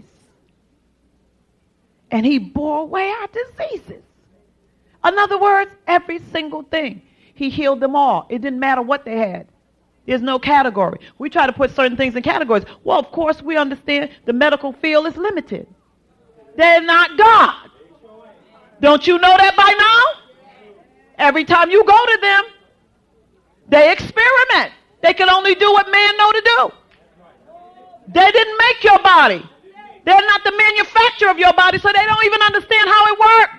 And he bore away our diseases. In other words, every single thing. He healed them all. It didn't matter what they had. There's no category. We try to put certain things in categories. Well, of course, we understand the medical field is limited. They're not God. Don't you know that by now? Every time you go to them, they experiment. They can only do what man know to do. They didn't make your body. They're not the manufacturer of your body, so they don't even understand how it works.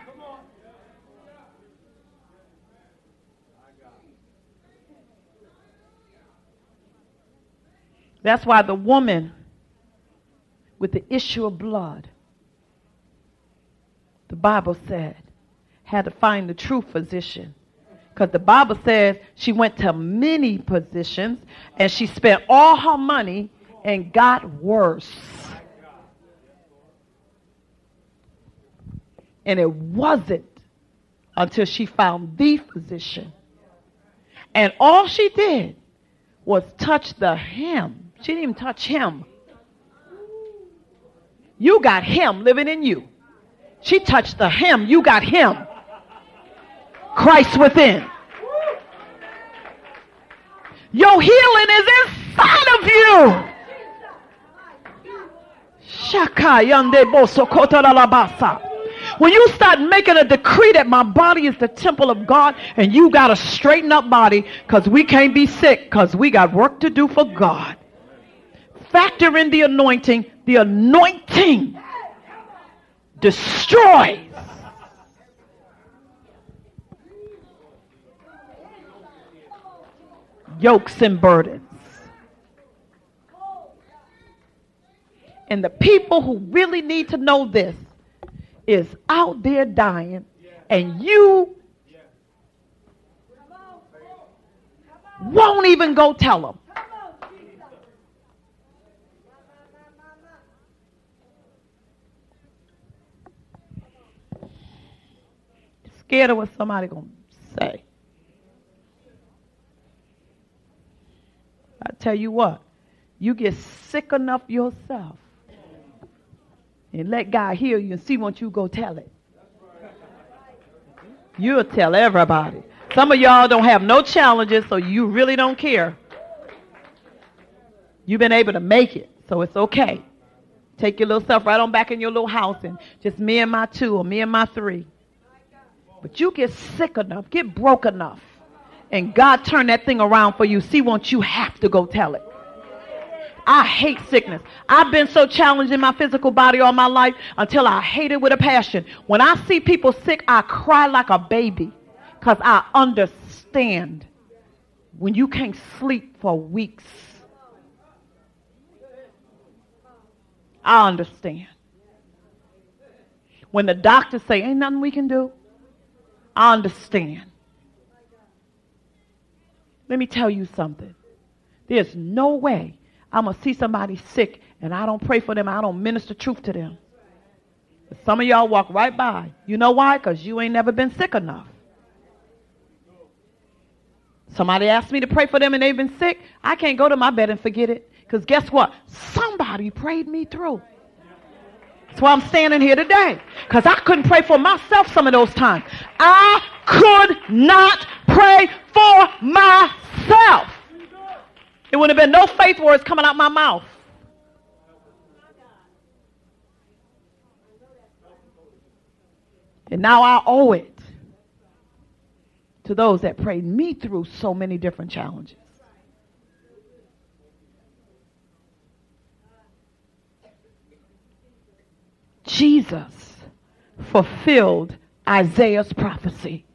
That's why the woman with the issue of blood, the Bible said, had to find the true physician. Because the Bible says she went to many physicians and she spent all her money and got worse. And it wasn't until she found the physician. And all she did was touch the hem. She didn't even touch him. You got him living in you. She touched the hem. You got him. Christ within. Your healing is inside of you. When you start making a decree that my body is the temple of God, and you got to straighten up body, because we can't be sick, because we got work to do for God. Factor in the anointing. The anointing destroys. Yokes and burdens. And the people who really need to know this is out there dying, and you won't even go tell them. Scared of what somebody gonna say. I tell you what, you get sick enough yourself and let God hear you and see once you go tell it. You'll tell everybody. Some of y'all don't have no challenges, so you really don't care. You've been able to make it, so it's okay. Take your little stuff right on back in your little house and just me and my two or me and my three. But you get sick enough, get broke enough, and God turn that thing around for you. See, once you have to go tell it. I hate sickness. I've been so challenged in my physical body all my life until I hate it with a passion. When I see people sick, I cry like a baby because I understand when you can't sleep for weeks. I understand. When the doctors say, ain't nothing we can do, I understand. Let me tell you something. There's no way I'm going to see somebody sick and I don't pray for them. I don't minister truth to them. But some of y'all walk right by. You know why? Because you ain't never been sick enough. Somebody asked me to pray for them and they've been sick. I can't go to my bed and forget it. Because guess what? Somebody prayed me through. That's why I'm standing here today. Because I couldn't pray for myself some of those times. I could not pray for myself. It wouldn't have been no faith words coming out my mouth. And now I owe it to those that prayed me through so many different challenges. Jesus fulfilled Isaiah's prophecy.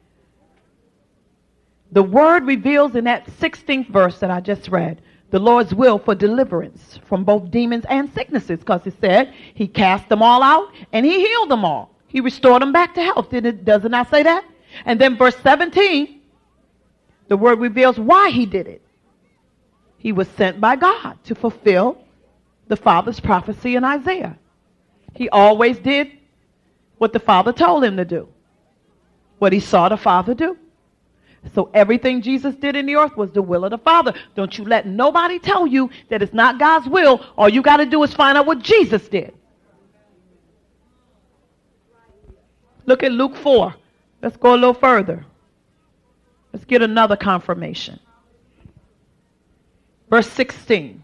The word reveals in that sixteenth verse that I just read the Lord's will for deliverance from both demons and sicknesses, because it said he cast them all out and he healed them all. He restored them back to health. Did it, does it not say that? And then verse seventeen, the word reveals why he did it. He was sent by God to fulfill the Father's prophecy in Isaiah. He always did what the Father told him to do, what he saw the Father do. So everything Jesus did in the earth was the will of the Father. Don't you let nobody tell you that it's not God's will. All you got to do is find out what Jesus did. Look at Luke four. Let's go a little further. Let's get another confirmation. Verse sixteen.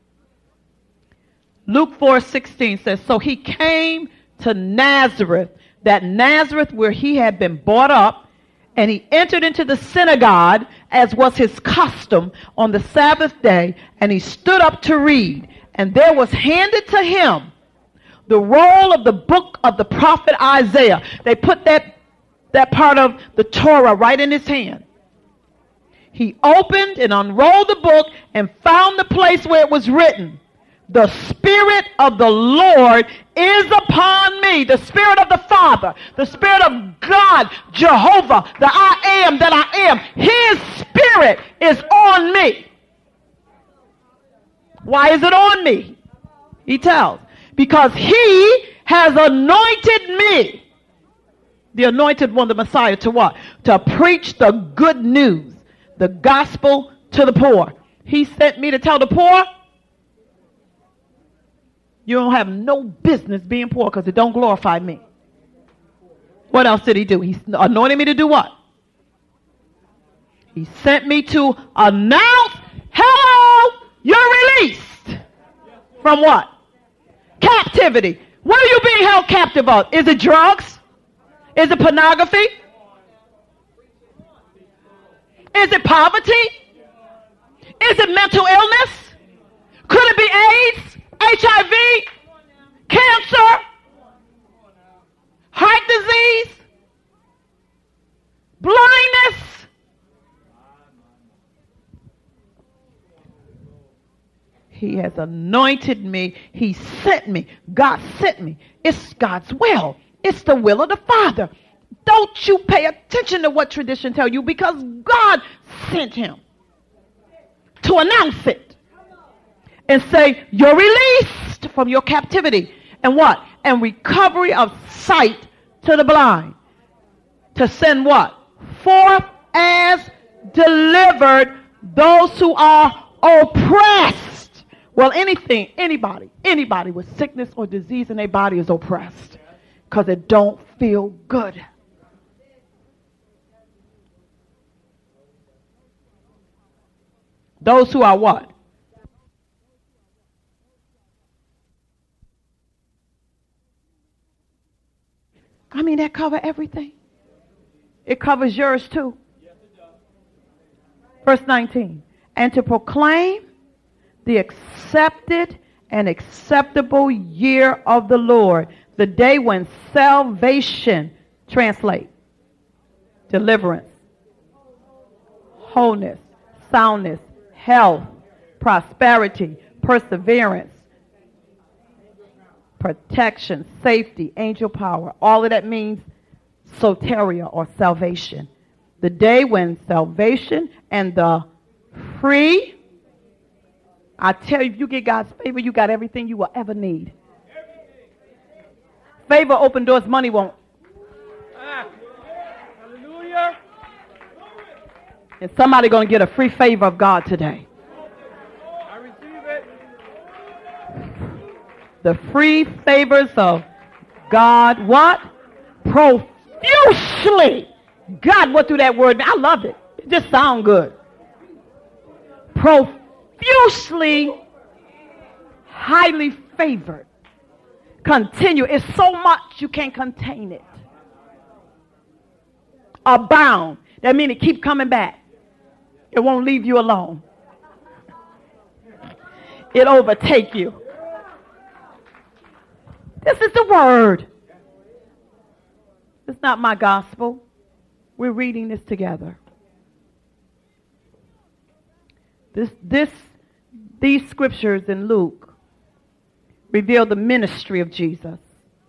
Luke four sixteen says, so he came to Nazareth, that Nazareth where he had been brought up, and he entered into the synagogue, as was his custom, on the Sabbath day, and he stood up to read. And there was handed to him the roll of the book of the prophet Isaiah. They put that, that part of the Torah right in his hand. He opened and unrolled the book and found the place where it was written, the Spirit of the Lord is upon me. The Spirit of the Father, the Spirit of God, Jehovah, the I am that I am. His Spirit is on me. Why is it on me? He tells, because he has anointed me, the anointed one, the Messiah, to what? To preach the good news, the gospel to the poor. He sent me to tell the poor, you don't have no business being poor because it don't glorify me. What else did he do? He anointed me to do what? He sent me to announce, hello, you're released. From what? Captivity. What are you being held captive of? Is it drugs? Is it pornography? Is it poverty? Is it mental illness? Could it be AIDS? H I V, cancer, heart disease, blindness. He has anointed me. He sent me. God sent me. It's God's will. It's the will of the Father. Don't you pay attention to what tradition tell you, because God sent him to announce it and say, you're released from your captivity. And what? And recovery of sight to the blind. To send what? Forth as delivered those who are oppressed. Well, anything, anybody, anybody with sickness or disease in their body is oppressed because it don't feel good. Those who are what? I mean, that covers everything. It covers yours too. Verse nineteen. And to proclaim the accepted and acceptable year of the Lord, the day when salvation, translate, deliverance, wholeness, soundness, health, prosperity, perseverance, protection, safety, angel power. All of that means soteria or salvation. The day when salvation and the free, I tell you, if you get God's favor, you got everything you will ever need. Favor open doors, money won't. Ah. Hallelujah. And somebody going to get a free favor of God today. I receive it. The free favors of God, what? Profusely. God, what do that word mean? I love it. It just sounds good. Profusely, highly favored. Continue. It's so much you can't contain it. Abound. That means it keep coming back. It won't leave you alone. It overtake you. This is the word. It's not my gospel. We're reading this together. This, this, these scriptures in Luke reveal the ministry of Jesus.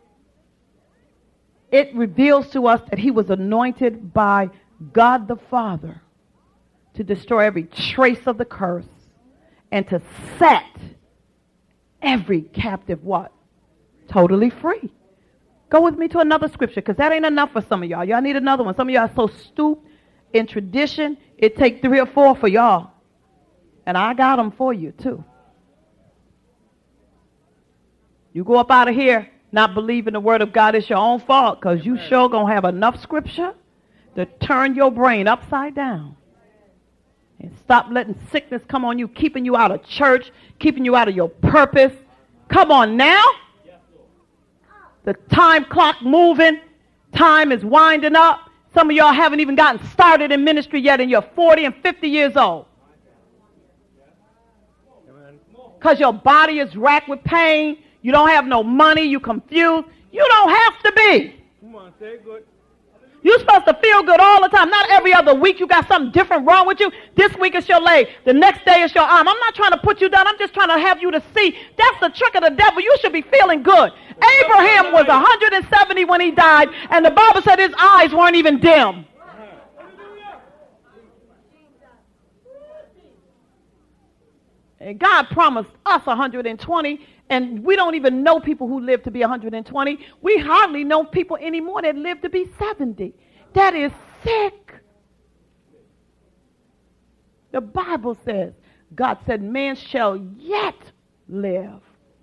It reveals to us that he was anointed by God the Father to destroy every trace of the curse and to set every captive what? Totally free. Go with me to another scripture, because that ain't enough for some of y'all. Y'all need another one. Some of y'all are so stooped in tradition, it take three or four for y'all. And I got them for you too. You go up out of here not believing the word of God, is your own fault, because you sure going to have enough scripture to turn your brain upside down. And stop letting sickness come on you, keeping you out of church, keeping you out of your purpose. Come on now. The time clock moving. Time is winding up. Some of y'all haven't even gotten started in ministry yet, and you're forty and fifty years old. Because your body is racked with pain. You don't have no money. You confused. You don't have to be. Come on, say it good. You're supposed to feel good all the time. Not every other week you got something different wrong with you. This week it's your leg. The next day it's your arm. I'm not trying to put you down. I'm just trying to have you to see. That's the trick of the devil. You should be feeling good. Abraham was one hundred seventy when he died, and the Bible said his eyes weren't even dim. And God promised us one hundred twenty, and we don't even know people who live to be one hundred twenty. We hardly know people anymore that live to be seventy. That is sick. The Bible says, God said, man shall yet live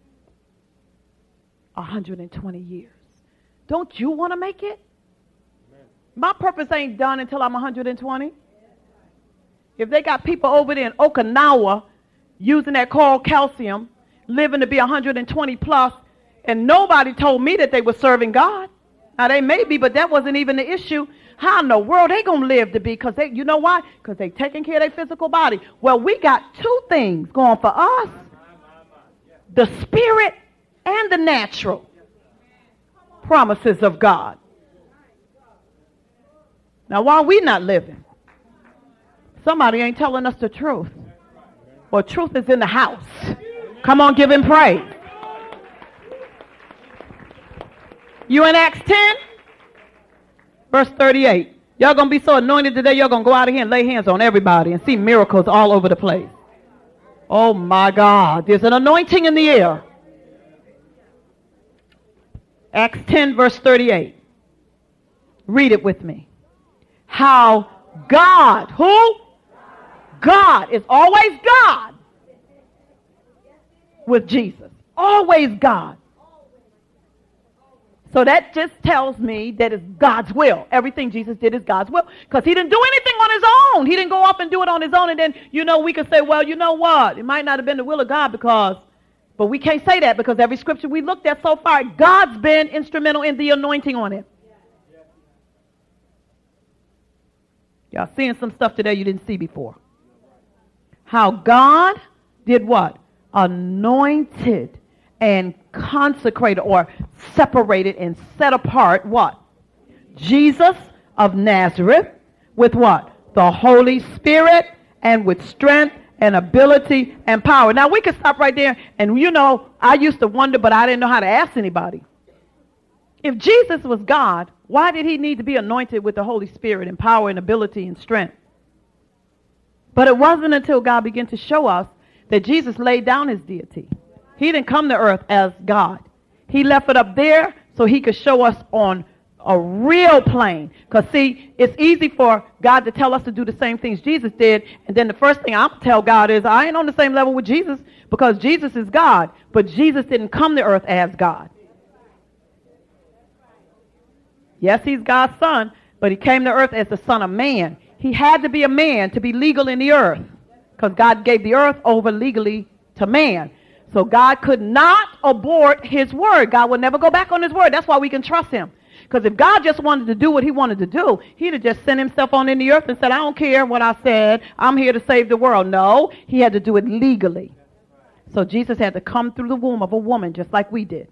one hundred twenty years. Don't you want to make it? My purpose ain't done until I'm one hundred twenty. If they got people over there in Okinawa using that coral calcium, living to be one hundred twenty plus, and nobody told me that they were serving God. Now, they may be, but that wasn't even the issue. How in the world they going to live to be? Because they, you know why? Because they taking care of their physical body. Well, we got two things going for us. The spirit and the natural promises of God. Now, why are we not living? Somebody ain't telling us the truth. Well, truth is in the house. Come on, give him praise. You in Acts ten, verse thirty-eight. Y'all going to be so anointed today, you're going to go out of here and lay hands on everybody and see miracles all over the place. Oh, my God. There's an anointing in the air. Acts ten, verse thirty-eight. Read it with me. How God, who? God is always God with Jesus. Always God. So that just tells me that it's God's will. Everything Jesus did is God's will. Because he didn't do anything on his own. He didn't go up and do it on his own. And then, you know, we could say, well, you know what? It might not have been the will of God because, but we can't say that because every scripture we looked at so far, God's been instrumental in the anointing on it. Y'all seeing some stuff today you didn't see before. How God did what? Anointed and consecrated or separated and set apart what? Jesus of Nazareth with what? The Holy Spirit and with strength and ability and power. Now we can stop right there and you know, I used to wonder, but I didn't know how to ask anybody. If Jesus was God, why did he need to be anointed with the Holy Spirit and power and ability and strength? But it wasn't until God began to show us that Jesus laid down his deity. He didn't come to earth as God. He left it up there so he could show us on a real plane. Because, see, it's easy for God to tell us to do the same things Jesus did. And then the first thing I'm going to tell God is I ain't on the same level with Jesus because Jesus is God. But Jesus didn't come to earth as God. Yes, he's God's son, but he came to earth as the son of man. He had to be a man to be legal in the earth because God gave the earth over legally to man. So God could not abort his word. God would never go back on his word. That's why we can trust him. Because if God just wanted to do what he wanted to do, he'd have just sent himself on in the earth and said, I don't care what I said. I'm here to save the world. No, he had to do it legally. So Jesus had to come through the womb of a woman just like we did.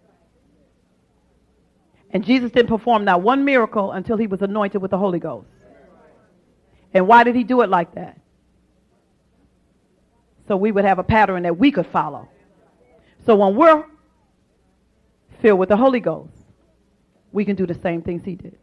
And Jesus didn't perform not one miracle until he was anointed with the Holy Ghost. And why did he do it like that? So we would have a pattern that we could follow. So when we're filled with the Holy Ghost, we can do the same things he did.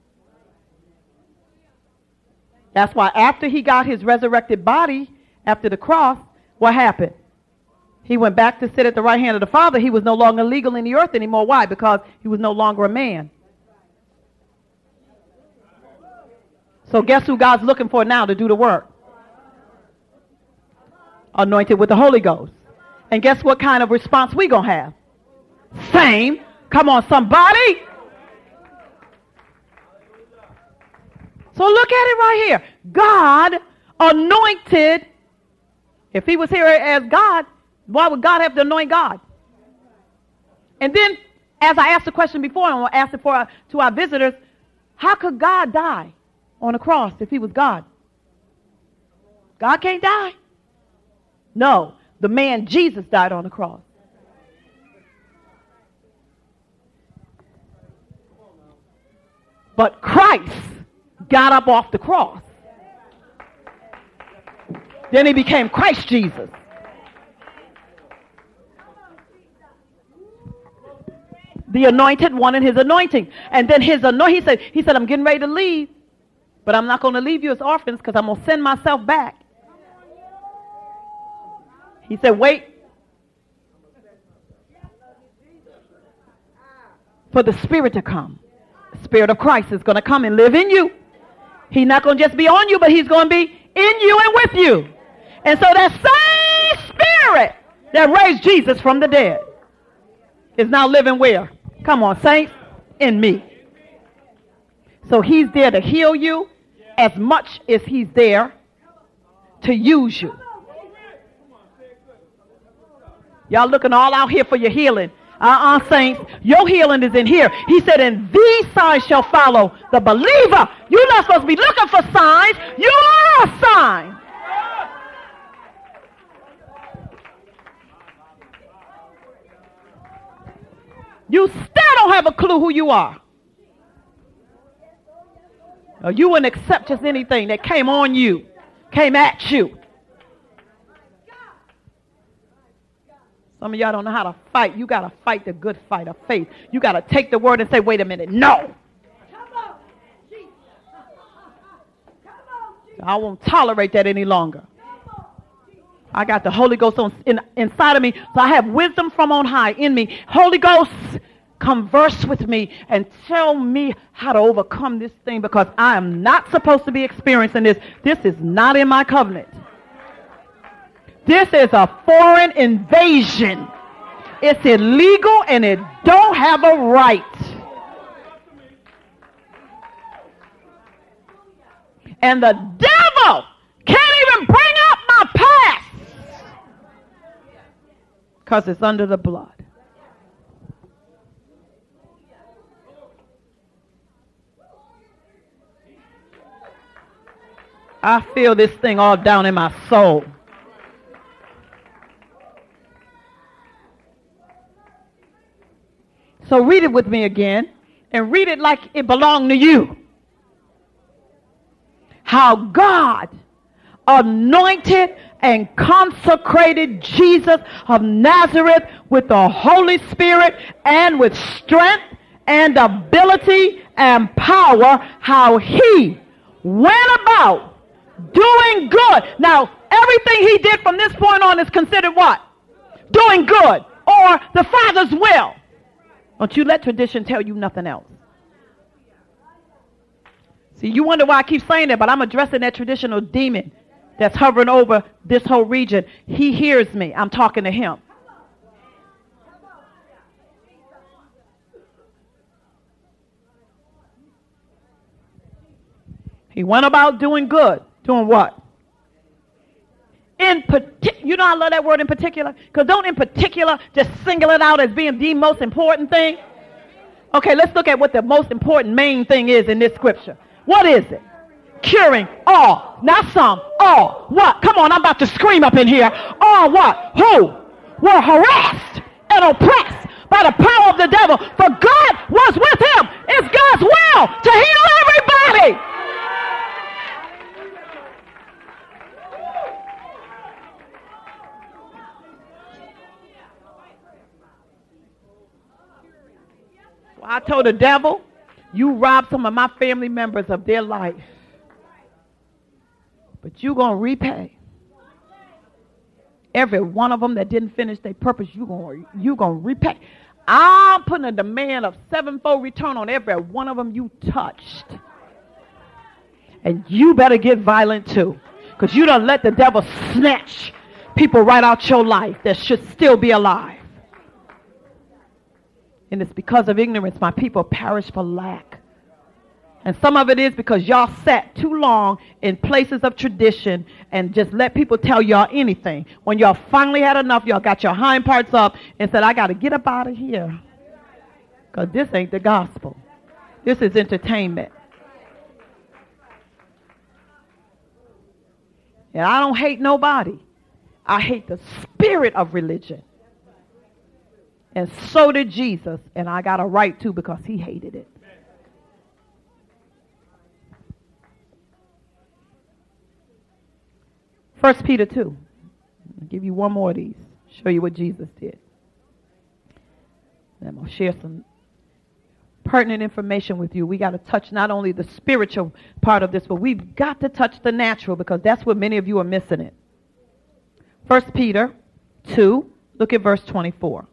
That's why after he got his resurrected body, after the cross, what happened? He went back to sit at the right hand of the Father. He was no longer legal in the earth anymore. Why? Because he was no longer a man. So guess who God's looking for now to do the work? Anointed with the Holy Ghost. And guess what kind of response we gonna have? Same. Come on, somebody. So look at it right here. God anointed. If he was here as God, why would God have to anoint God? And then, as I asked the question before, and I'll ask it for to our visitors, how could God die on a cross if he was God? God can't die. No, the man Jesus died on the cross. But Christ got up off the cross. Then he became Christ Jesus. The anointed wanted his anointing. And then his anointing, he said, he said, I'm getting ready to leave, but I'm not going to leave you as orphans because I'm going to send myself back. He said, wait for the Spirit to come. The Spirit of Christ is going to come and live in you. He's not going to just be on you, but he's going to be in you and with you. And so that same Spirit that raised Jesus from the dead is now living where? Come on, saints, in me. So he's there to heal you as much as he's there to use you. Y'all looking all out here for your healing. Uh-uh, saints. Your healing is in here. He said, and these signs shall follow the believer. You're not supposed to be looking for signs. You are a sign. You still don't have a clue who you are. Or you wouldn't accept just anything that came on you, came at you. Some of y'all don't know how to fight. You got to fight the good fight of faith. You got to take the word and say, wait a minute, no. I won't tolerate that any longer. I got the Holy Ghost on, in, inside of me, so I have wisdom from on high in me. Holy Ghost, converse with me and tell me how to overcome this thing, because I am not supposed to be experiencing this. This is not in my covenant. This is a foreign invasion. It's illegal and it don't have a right. And the devil can't even bring up my past because it's under the blood. I feel this thing all down in my soul. So read it with me again, and read it like it belonged to you. How God anointed and consecrated Jesus of Nazareth with the Holy Spirit and with strength and ability and power, how he went about doing good. Now, everything he did from this point on is considered what? Doing good, or the Father's will. Don't you let tradition tell you nothing else. See, you wonder why I keep saying that, but I'm addressing that traditional demon that's hovering over this whole region. He hears me. I'm talking to him. He went about doing good. Doing what? In particular, you know I love that word in particular, because don't in particular just single it out as being the most important thing. Okay, let's look at what the most important main thing is in this scripture. What is it? Curing all, not some, all. What? Come on, I'm about to scream up in here. All what? Who were harassed and oppressed by the power of the devil, for God was with him. It's God's will to heal everybody. I told the devil, you robbed some of my family members of their life, but you're going to repay. Every one of them that didn't finish their purpose, you're going you gonna repay. I'm putting a demand of sevenfold return on every one of them you touched. And you better get violent too, because you don't let the devil snatch people right out your life that should still be alive. And it's because of ignorance my people perish for lack. And some of it is because y'all sat too long in places of tradition and just let people tell y'all anything. When y'all finally had enough, y'all got your hind parts up and said, I got to get up out of here, because this ain't the gospel. This is entertainment. And I don't hate nobody. I hate the spirit of religion. And so did Jesus, and I got a right to, because he hated it. First Peter two. I'll give you one more of these. Show you what Jesus did. And I'm going to share some pertinent information with you. We got to touch not only the spiritual part of this, but we've got to touch the natural, because that's where many of you are missing it. First Peter two, look at verse twenty-four.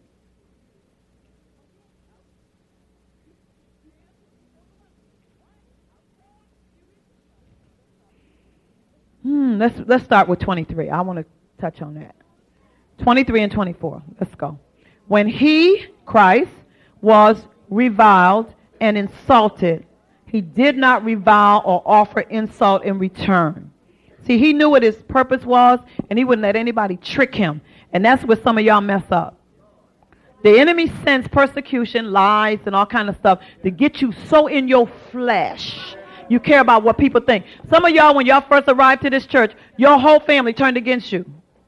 Hmm, let's let's start with twenty-three. I want to touch on that. twenty-three and twenty-four. Let's go. When he, Christ, was reviled and insulted, he did not revile or offer insult in return. See, he knew what his purpose was, and he wouldn't let anybody trick him. And that's where some of y'all mess up. The enemy sends persecution, lies, and all kind of stuff to get you so in your flesh. You care about what people think. Some of y'all, when y'all first arrived to this church, your whole family turned against you.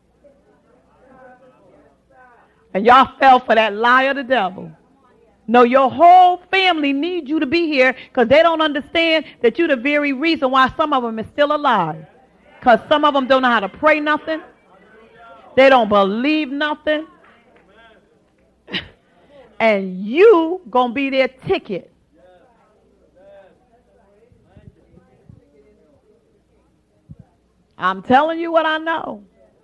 And y'all fell for that lie of the devil. No, your whole family needs you to be here, because they don't understand that you're the very reason why some of them is still alive. Because some of them don't know how to pray nothing. They don't believe nothing. And you going to be their ticket. I'm telling you what I know.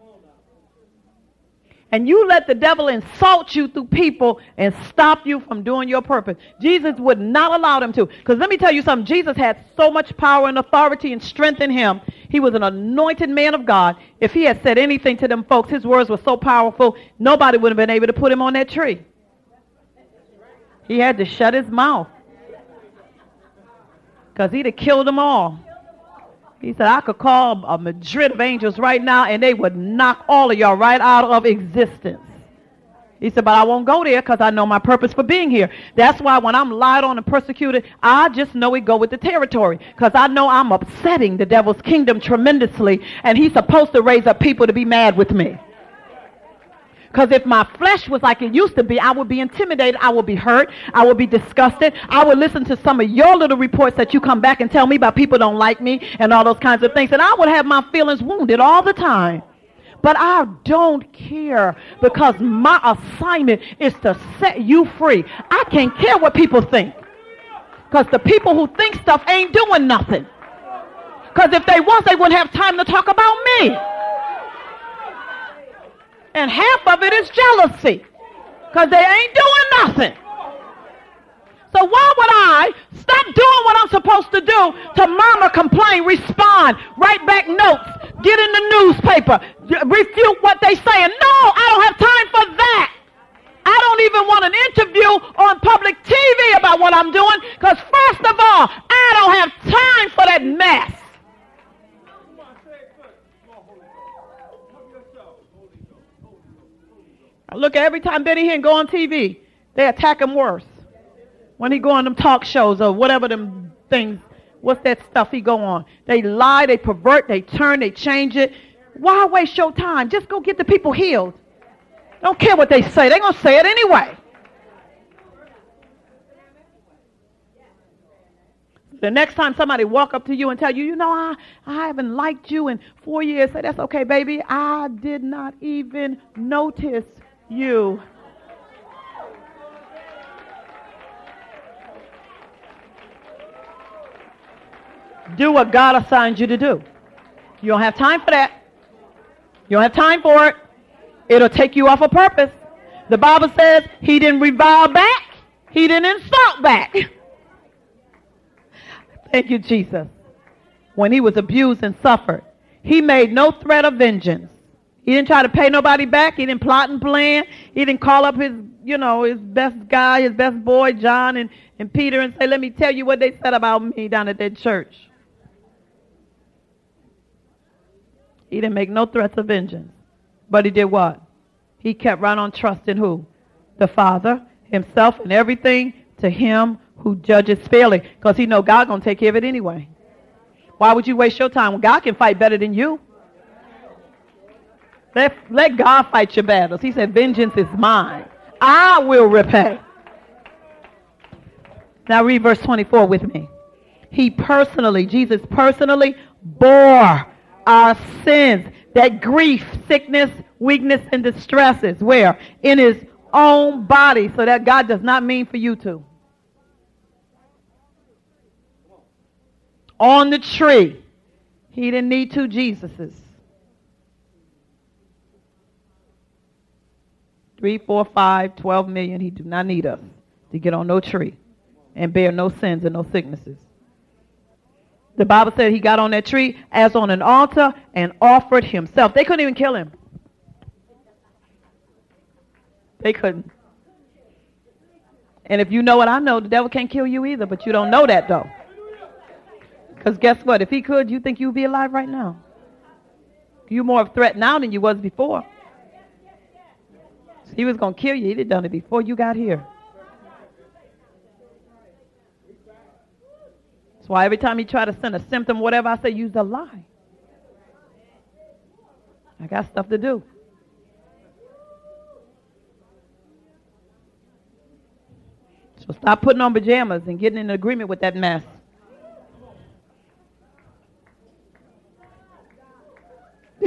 And you let the devil insult you through people and stop you from doing your purpose. Jesus would not allow them to. Because let me tell you something. Jesus had so much power and authority and strength in him. He was an anointed man of God. If he had said anything to them folks, his words were so powerful, nobody would have been able to put him on that tree. He had to shut his mouth. Because he'd have killed them all. He said, I could call a Madrid of angels right now and they would knock all of y'all right out of existence. He said, but I won't go there because I know my purpose for being here. That's why when I'm lied on and persecuted, I just know it go with the territory. Because I know I'm upsetting the devil's kingdom tremendously. And he's supposed to raise up people to be mad with me. Because if my flesh was like it used to be, I would be intimidated. I would be hurt. I would be disgusted. I would listen to some of your little reports that you come back and tell me about people don't like me and all those kinds of things. And I would have my feelings wounded all the time. But I don't care because my assignment is to set you free. I can't care what people think. Because the people who think stuff ain't doing nothing. Because if they was, they wouldn't have time to talk about me. And half of it is jealousy. Because they ain't doing nothing. So why would I stop doing what I'm supposed to do to murmur, complain, respond, write back notes, get in the newspaper, refute what they saying? No, I don't have time for that. I don't even want an interview on public T V about what I'm doing because first of all, I don't have time for that mess. I look at every time Benny Hinn go on T V, they attack him worse. When he go on them talk shows or whatever them things, what's that stuff he go on? They lie, they pervert, they turn, they change it. Why waste your time? Just go get the people healed. Don't care what they say. They're going to say it anyway. The next time somebody walk up to you and tell you, you know, I, I haven't liked you in four years, say, that's okay, baby. I did not even notice you. Do what God assigned you to do. You don't have time for that. You don't have time for it. It'll take you off of purpose. The Bible says he didn't revile back. He didn't insult back. Thank you, Jesus. When he was abused and suffered, he made no threat of vengeance. He didn't try to pay nobody back. He didn't plot and plan. He didn't call up his, you know, his best guy, his best boy, John and, and Peter, and say, let me tell you what they said about me down at that church. He didn't make no threats of vengeance. But he did what? He kept right on trusting who? The Father, himself, and everything to him who judges fairly. Because he know God going to take care of it anyway. Why would you waste your time when God can fight better than you? Let, let God fight your battles. He said, vengeance is mine. I will repay. Now read verse twenty-four with me. He personally, Jesus personally bore our sins, that grief, sickness, weakness, and distresses. Where? In his own body, so that God does not mean for you to. On the tree. He didn't need two Jesuses. Three, four, five, twelve million. He do not need us to get on no tree and bear no sins and no sicknesses. The Bible said he got on that tree as on an altar and offered himself. They couldn't even kill him. They couldn't. And if you know what I know, the devil can't kill you either, but you don't know that though. Because guess what? If he could, you think you'd be alive right now. You're more of a threat now than you was before. He was going to kill you. He'd have done it before you got here. That's why every time he try to send a symptom, whatever, I say, use a lie. I got stuff to do. So stop putting on pajamas and getting in agreement with that mess.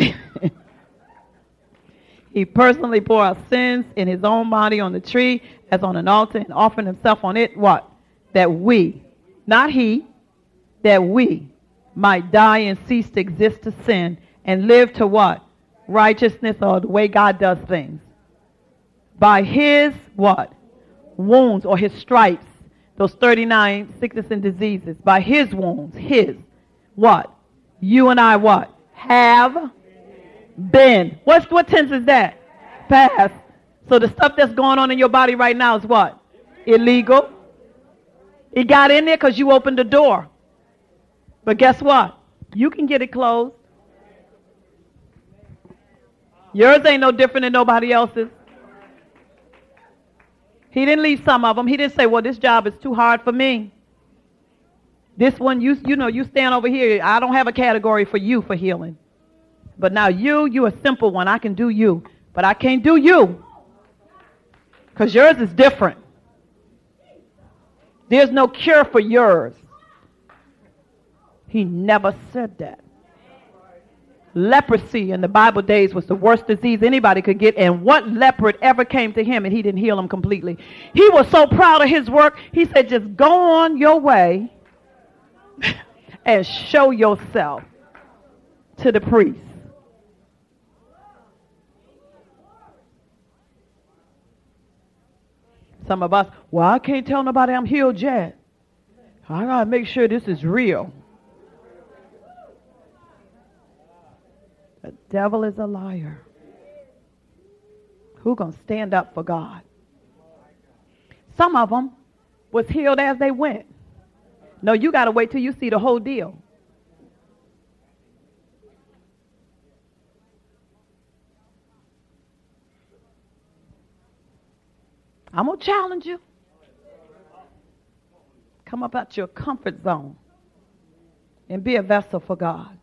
He personally bore our sins in his own body on the tree as on an altar and offering himself on it, what? That we, not he, that we might die and cease to exist to sin and live to what? Righteousness, or the way God does things. By his what? Wounds, or his stripes, those thirty-nine sickness and diseases. By his wounds, his what? You and I what? Have been. What's, what tense is that? Past. So the stuff that's going on in your body right now is what? Illegal. It got in there because you opened the door. But guess what? You can get it closed. Yours ain't no different than nobody else's. He didn't leave some of them. He didn't say, well, this job is too hard for me. This one, you you know, you stand over here. I don't have a category for you for healing. But now you, you a simple one. I can do you. But I can't do you. Because yours is different. There's no cure for yours. He never said that. Leprosy in the Bible days was the worst disease anybody could get, and what leopard ever came to him and he didn't heal him completely? He was so proud of his work, he said, just go on your way and show yourself to the priest. Some of us, well, I can't tell nobody I'm healed yet. I got to make sure this is real. The devil is a liar. Who gonna stand up for God? Some of them was healed as they went. No, you got to wait till you see the whole deal. I'm going to challenge you. Come up out your comfort zone and be a vessel for God.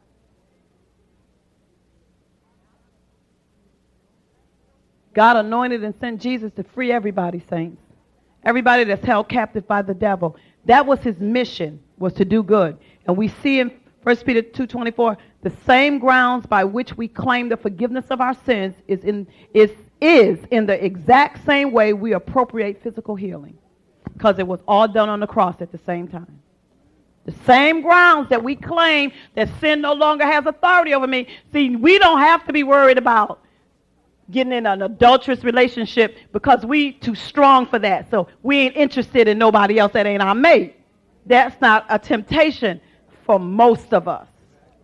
God anointed and sent Jesus to free everybody, saints. Everybody that's held captive by the devil. That was his mission, was to do good. And we see in First Peter two twenty-four, the same grounds by which we claim the forgiveness of our sins is in, is, is in the exact same way we appropriate physical healing. Because it was all done on the cross at the same time. The same grounds that we claim that sin no longer has authority over me. See, we don't have to be worried about getting in an adulterous relationship because we too strong for that. So we ain't interested in nobody else that ain't our mate. That's not a temptation for most of us.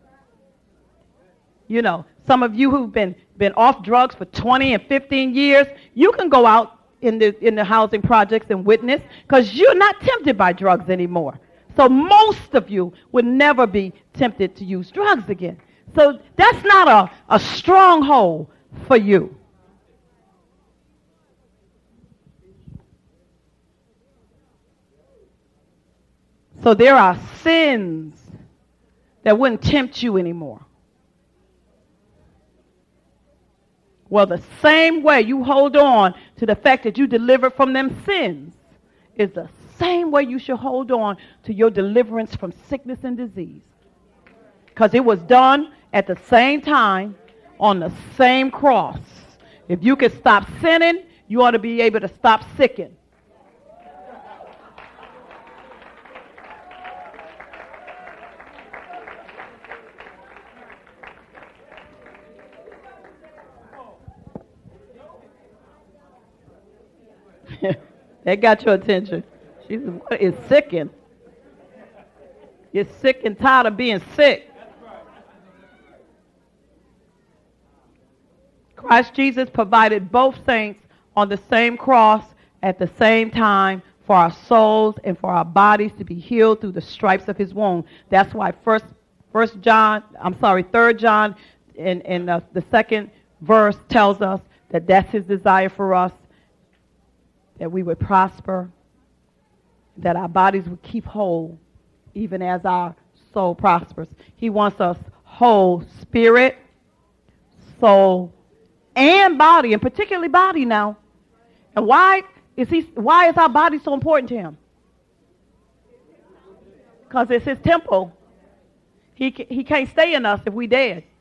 You know, some of you who've been, been off drugs for twenty and fifteen years, you can go out in the, in the housing projects and witness because you're not tempted by drugs anymore. So most of you would never be tempted to use drugs again. So that's not a, a stronghold for you. So there are sins that wouldn't tempt you anymore. Well, the same way you hold on to the fact that you delivered from them sins is the same way you should hold on to your deliverance from sickness and disease. Because it was done at the same time on the same cross. If you can stop sinning, you ought to be able to stop sicking. That got your attention. She said, what is sicking? You're sick and tired of being sick. Christ Jesus provided both saints on the same cross at the same time for our souls and for our bodies to be healed through the stripes of his wound. That's why first, first John, I'm sorry, third John in, in the, the second verse tells us that that's his desire for us, that we would prosper, that our bodies would keep whole, even as our soul prospers. He wants us whole spirit, soul, and body, and particularly body now. And why is he? Why is our body so important to him? Because it's his temple. He he can't stay in us if we dead.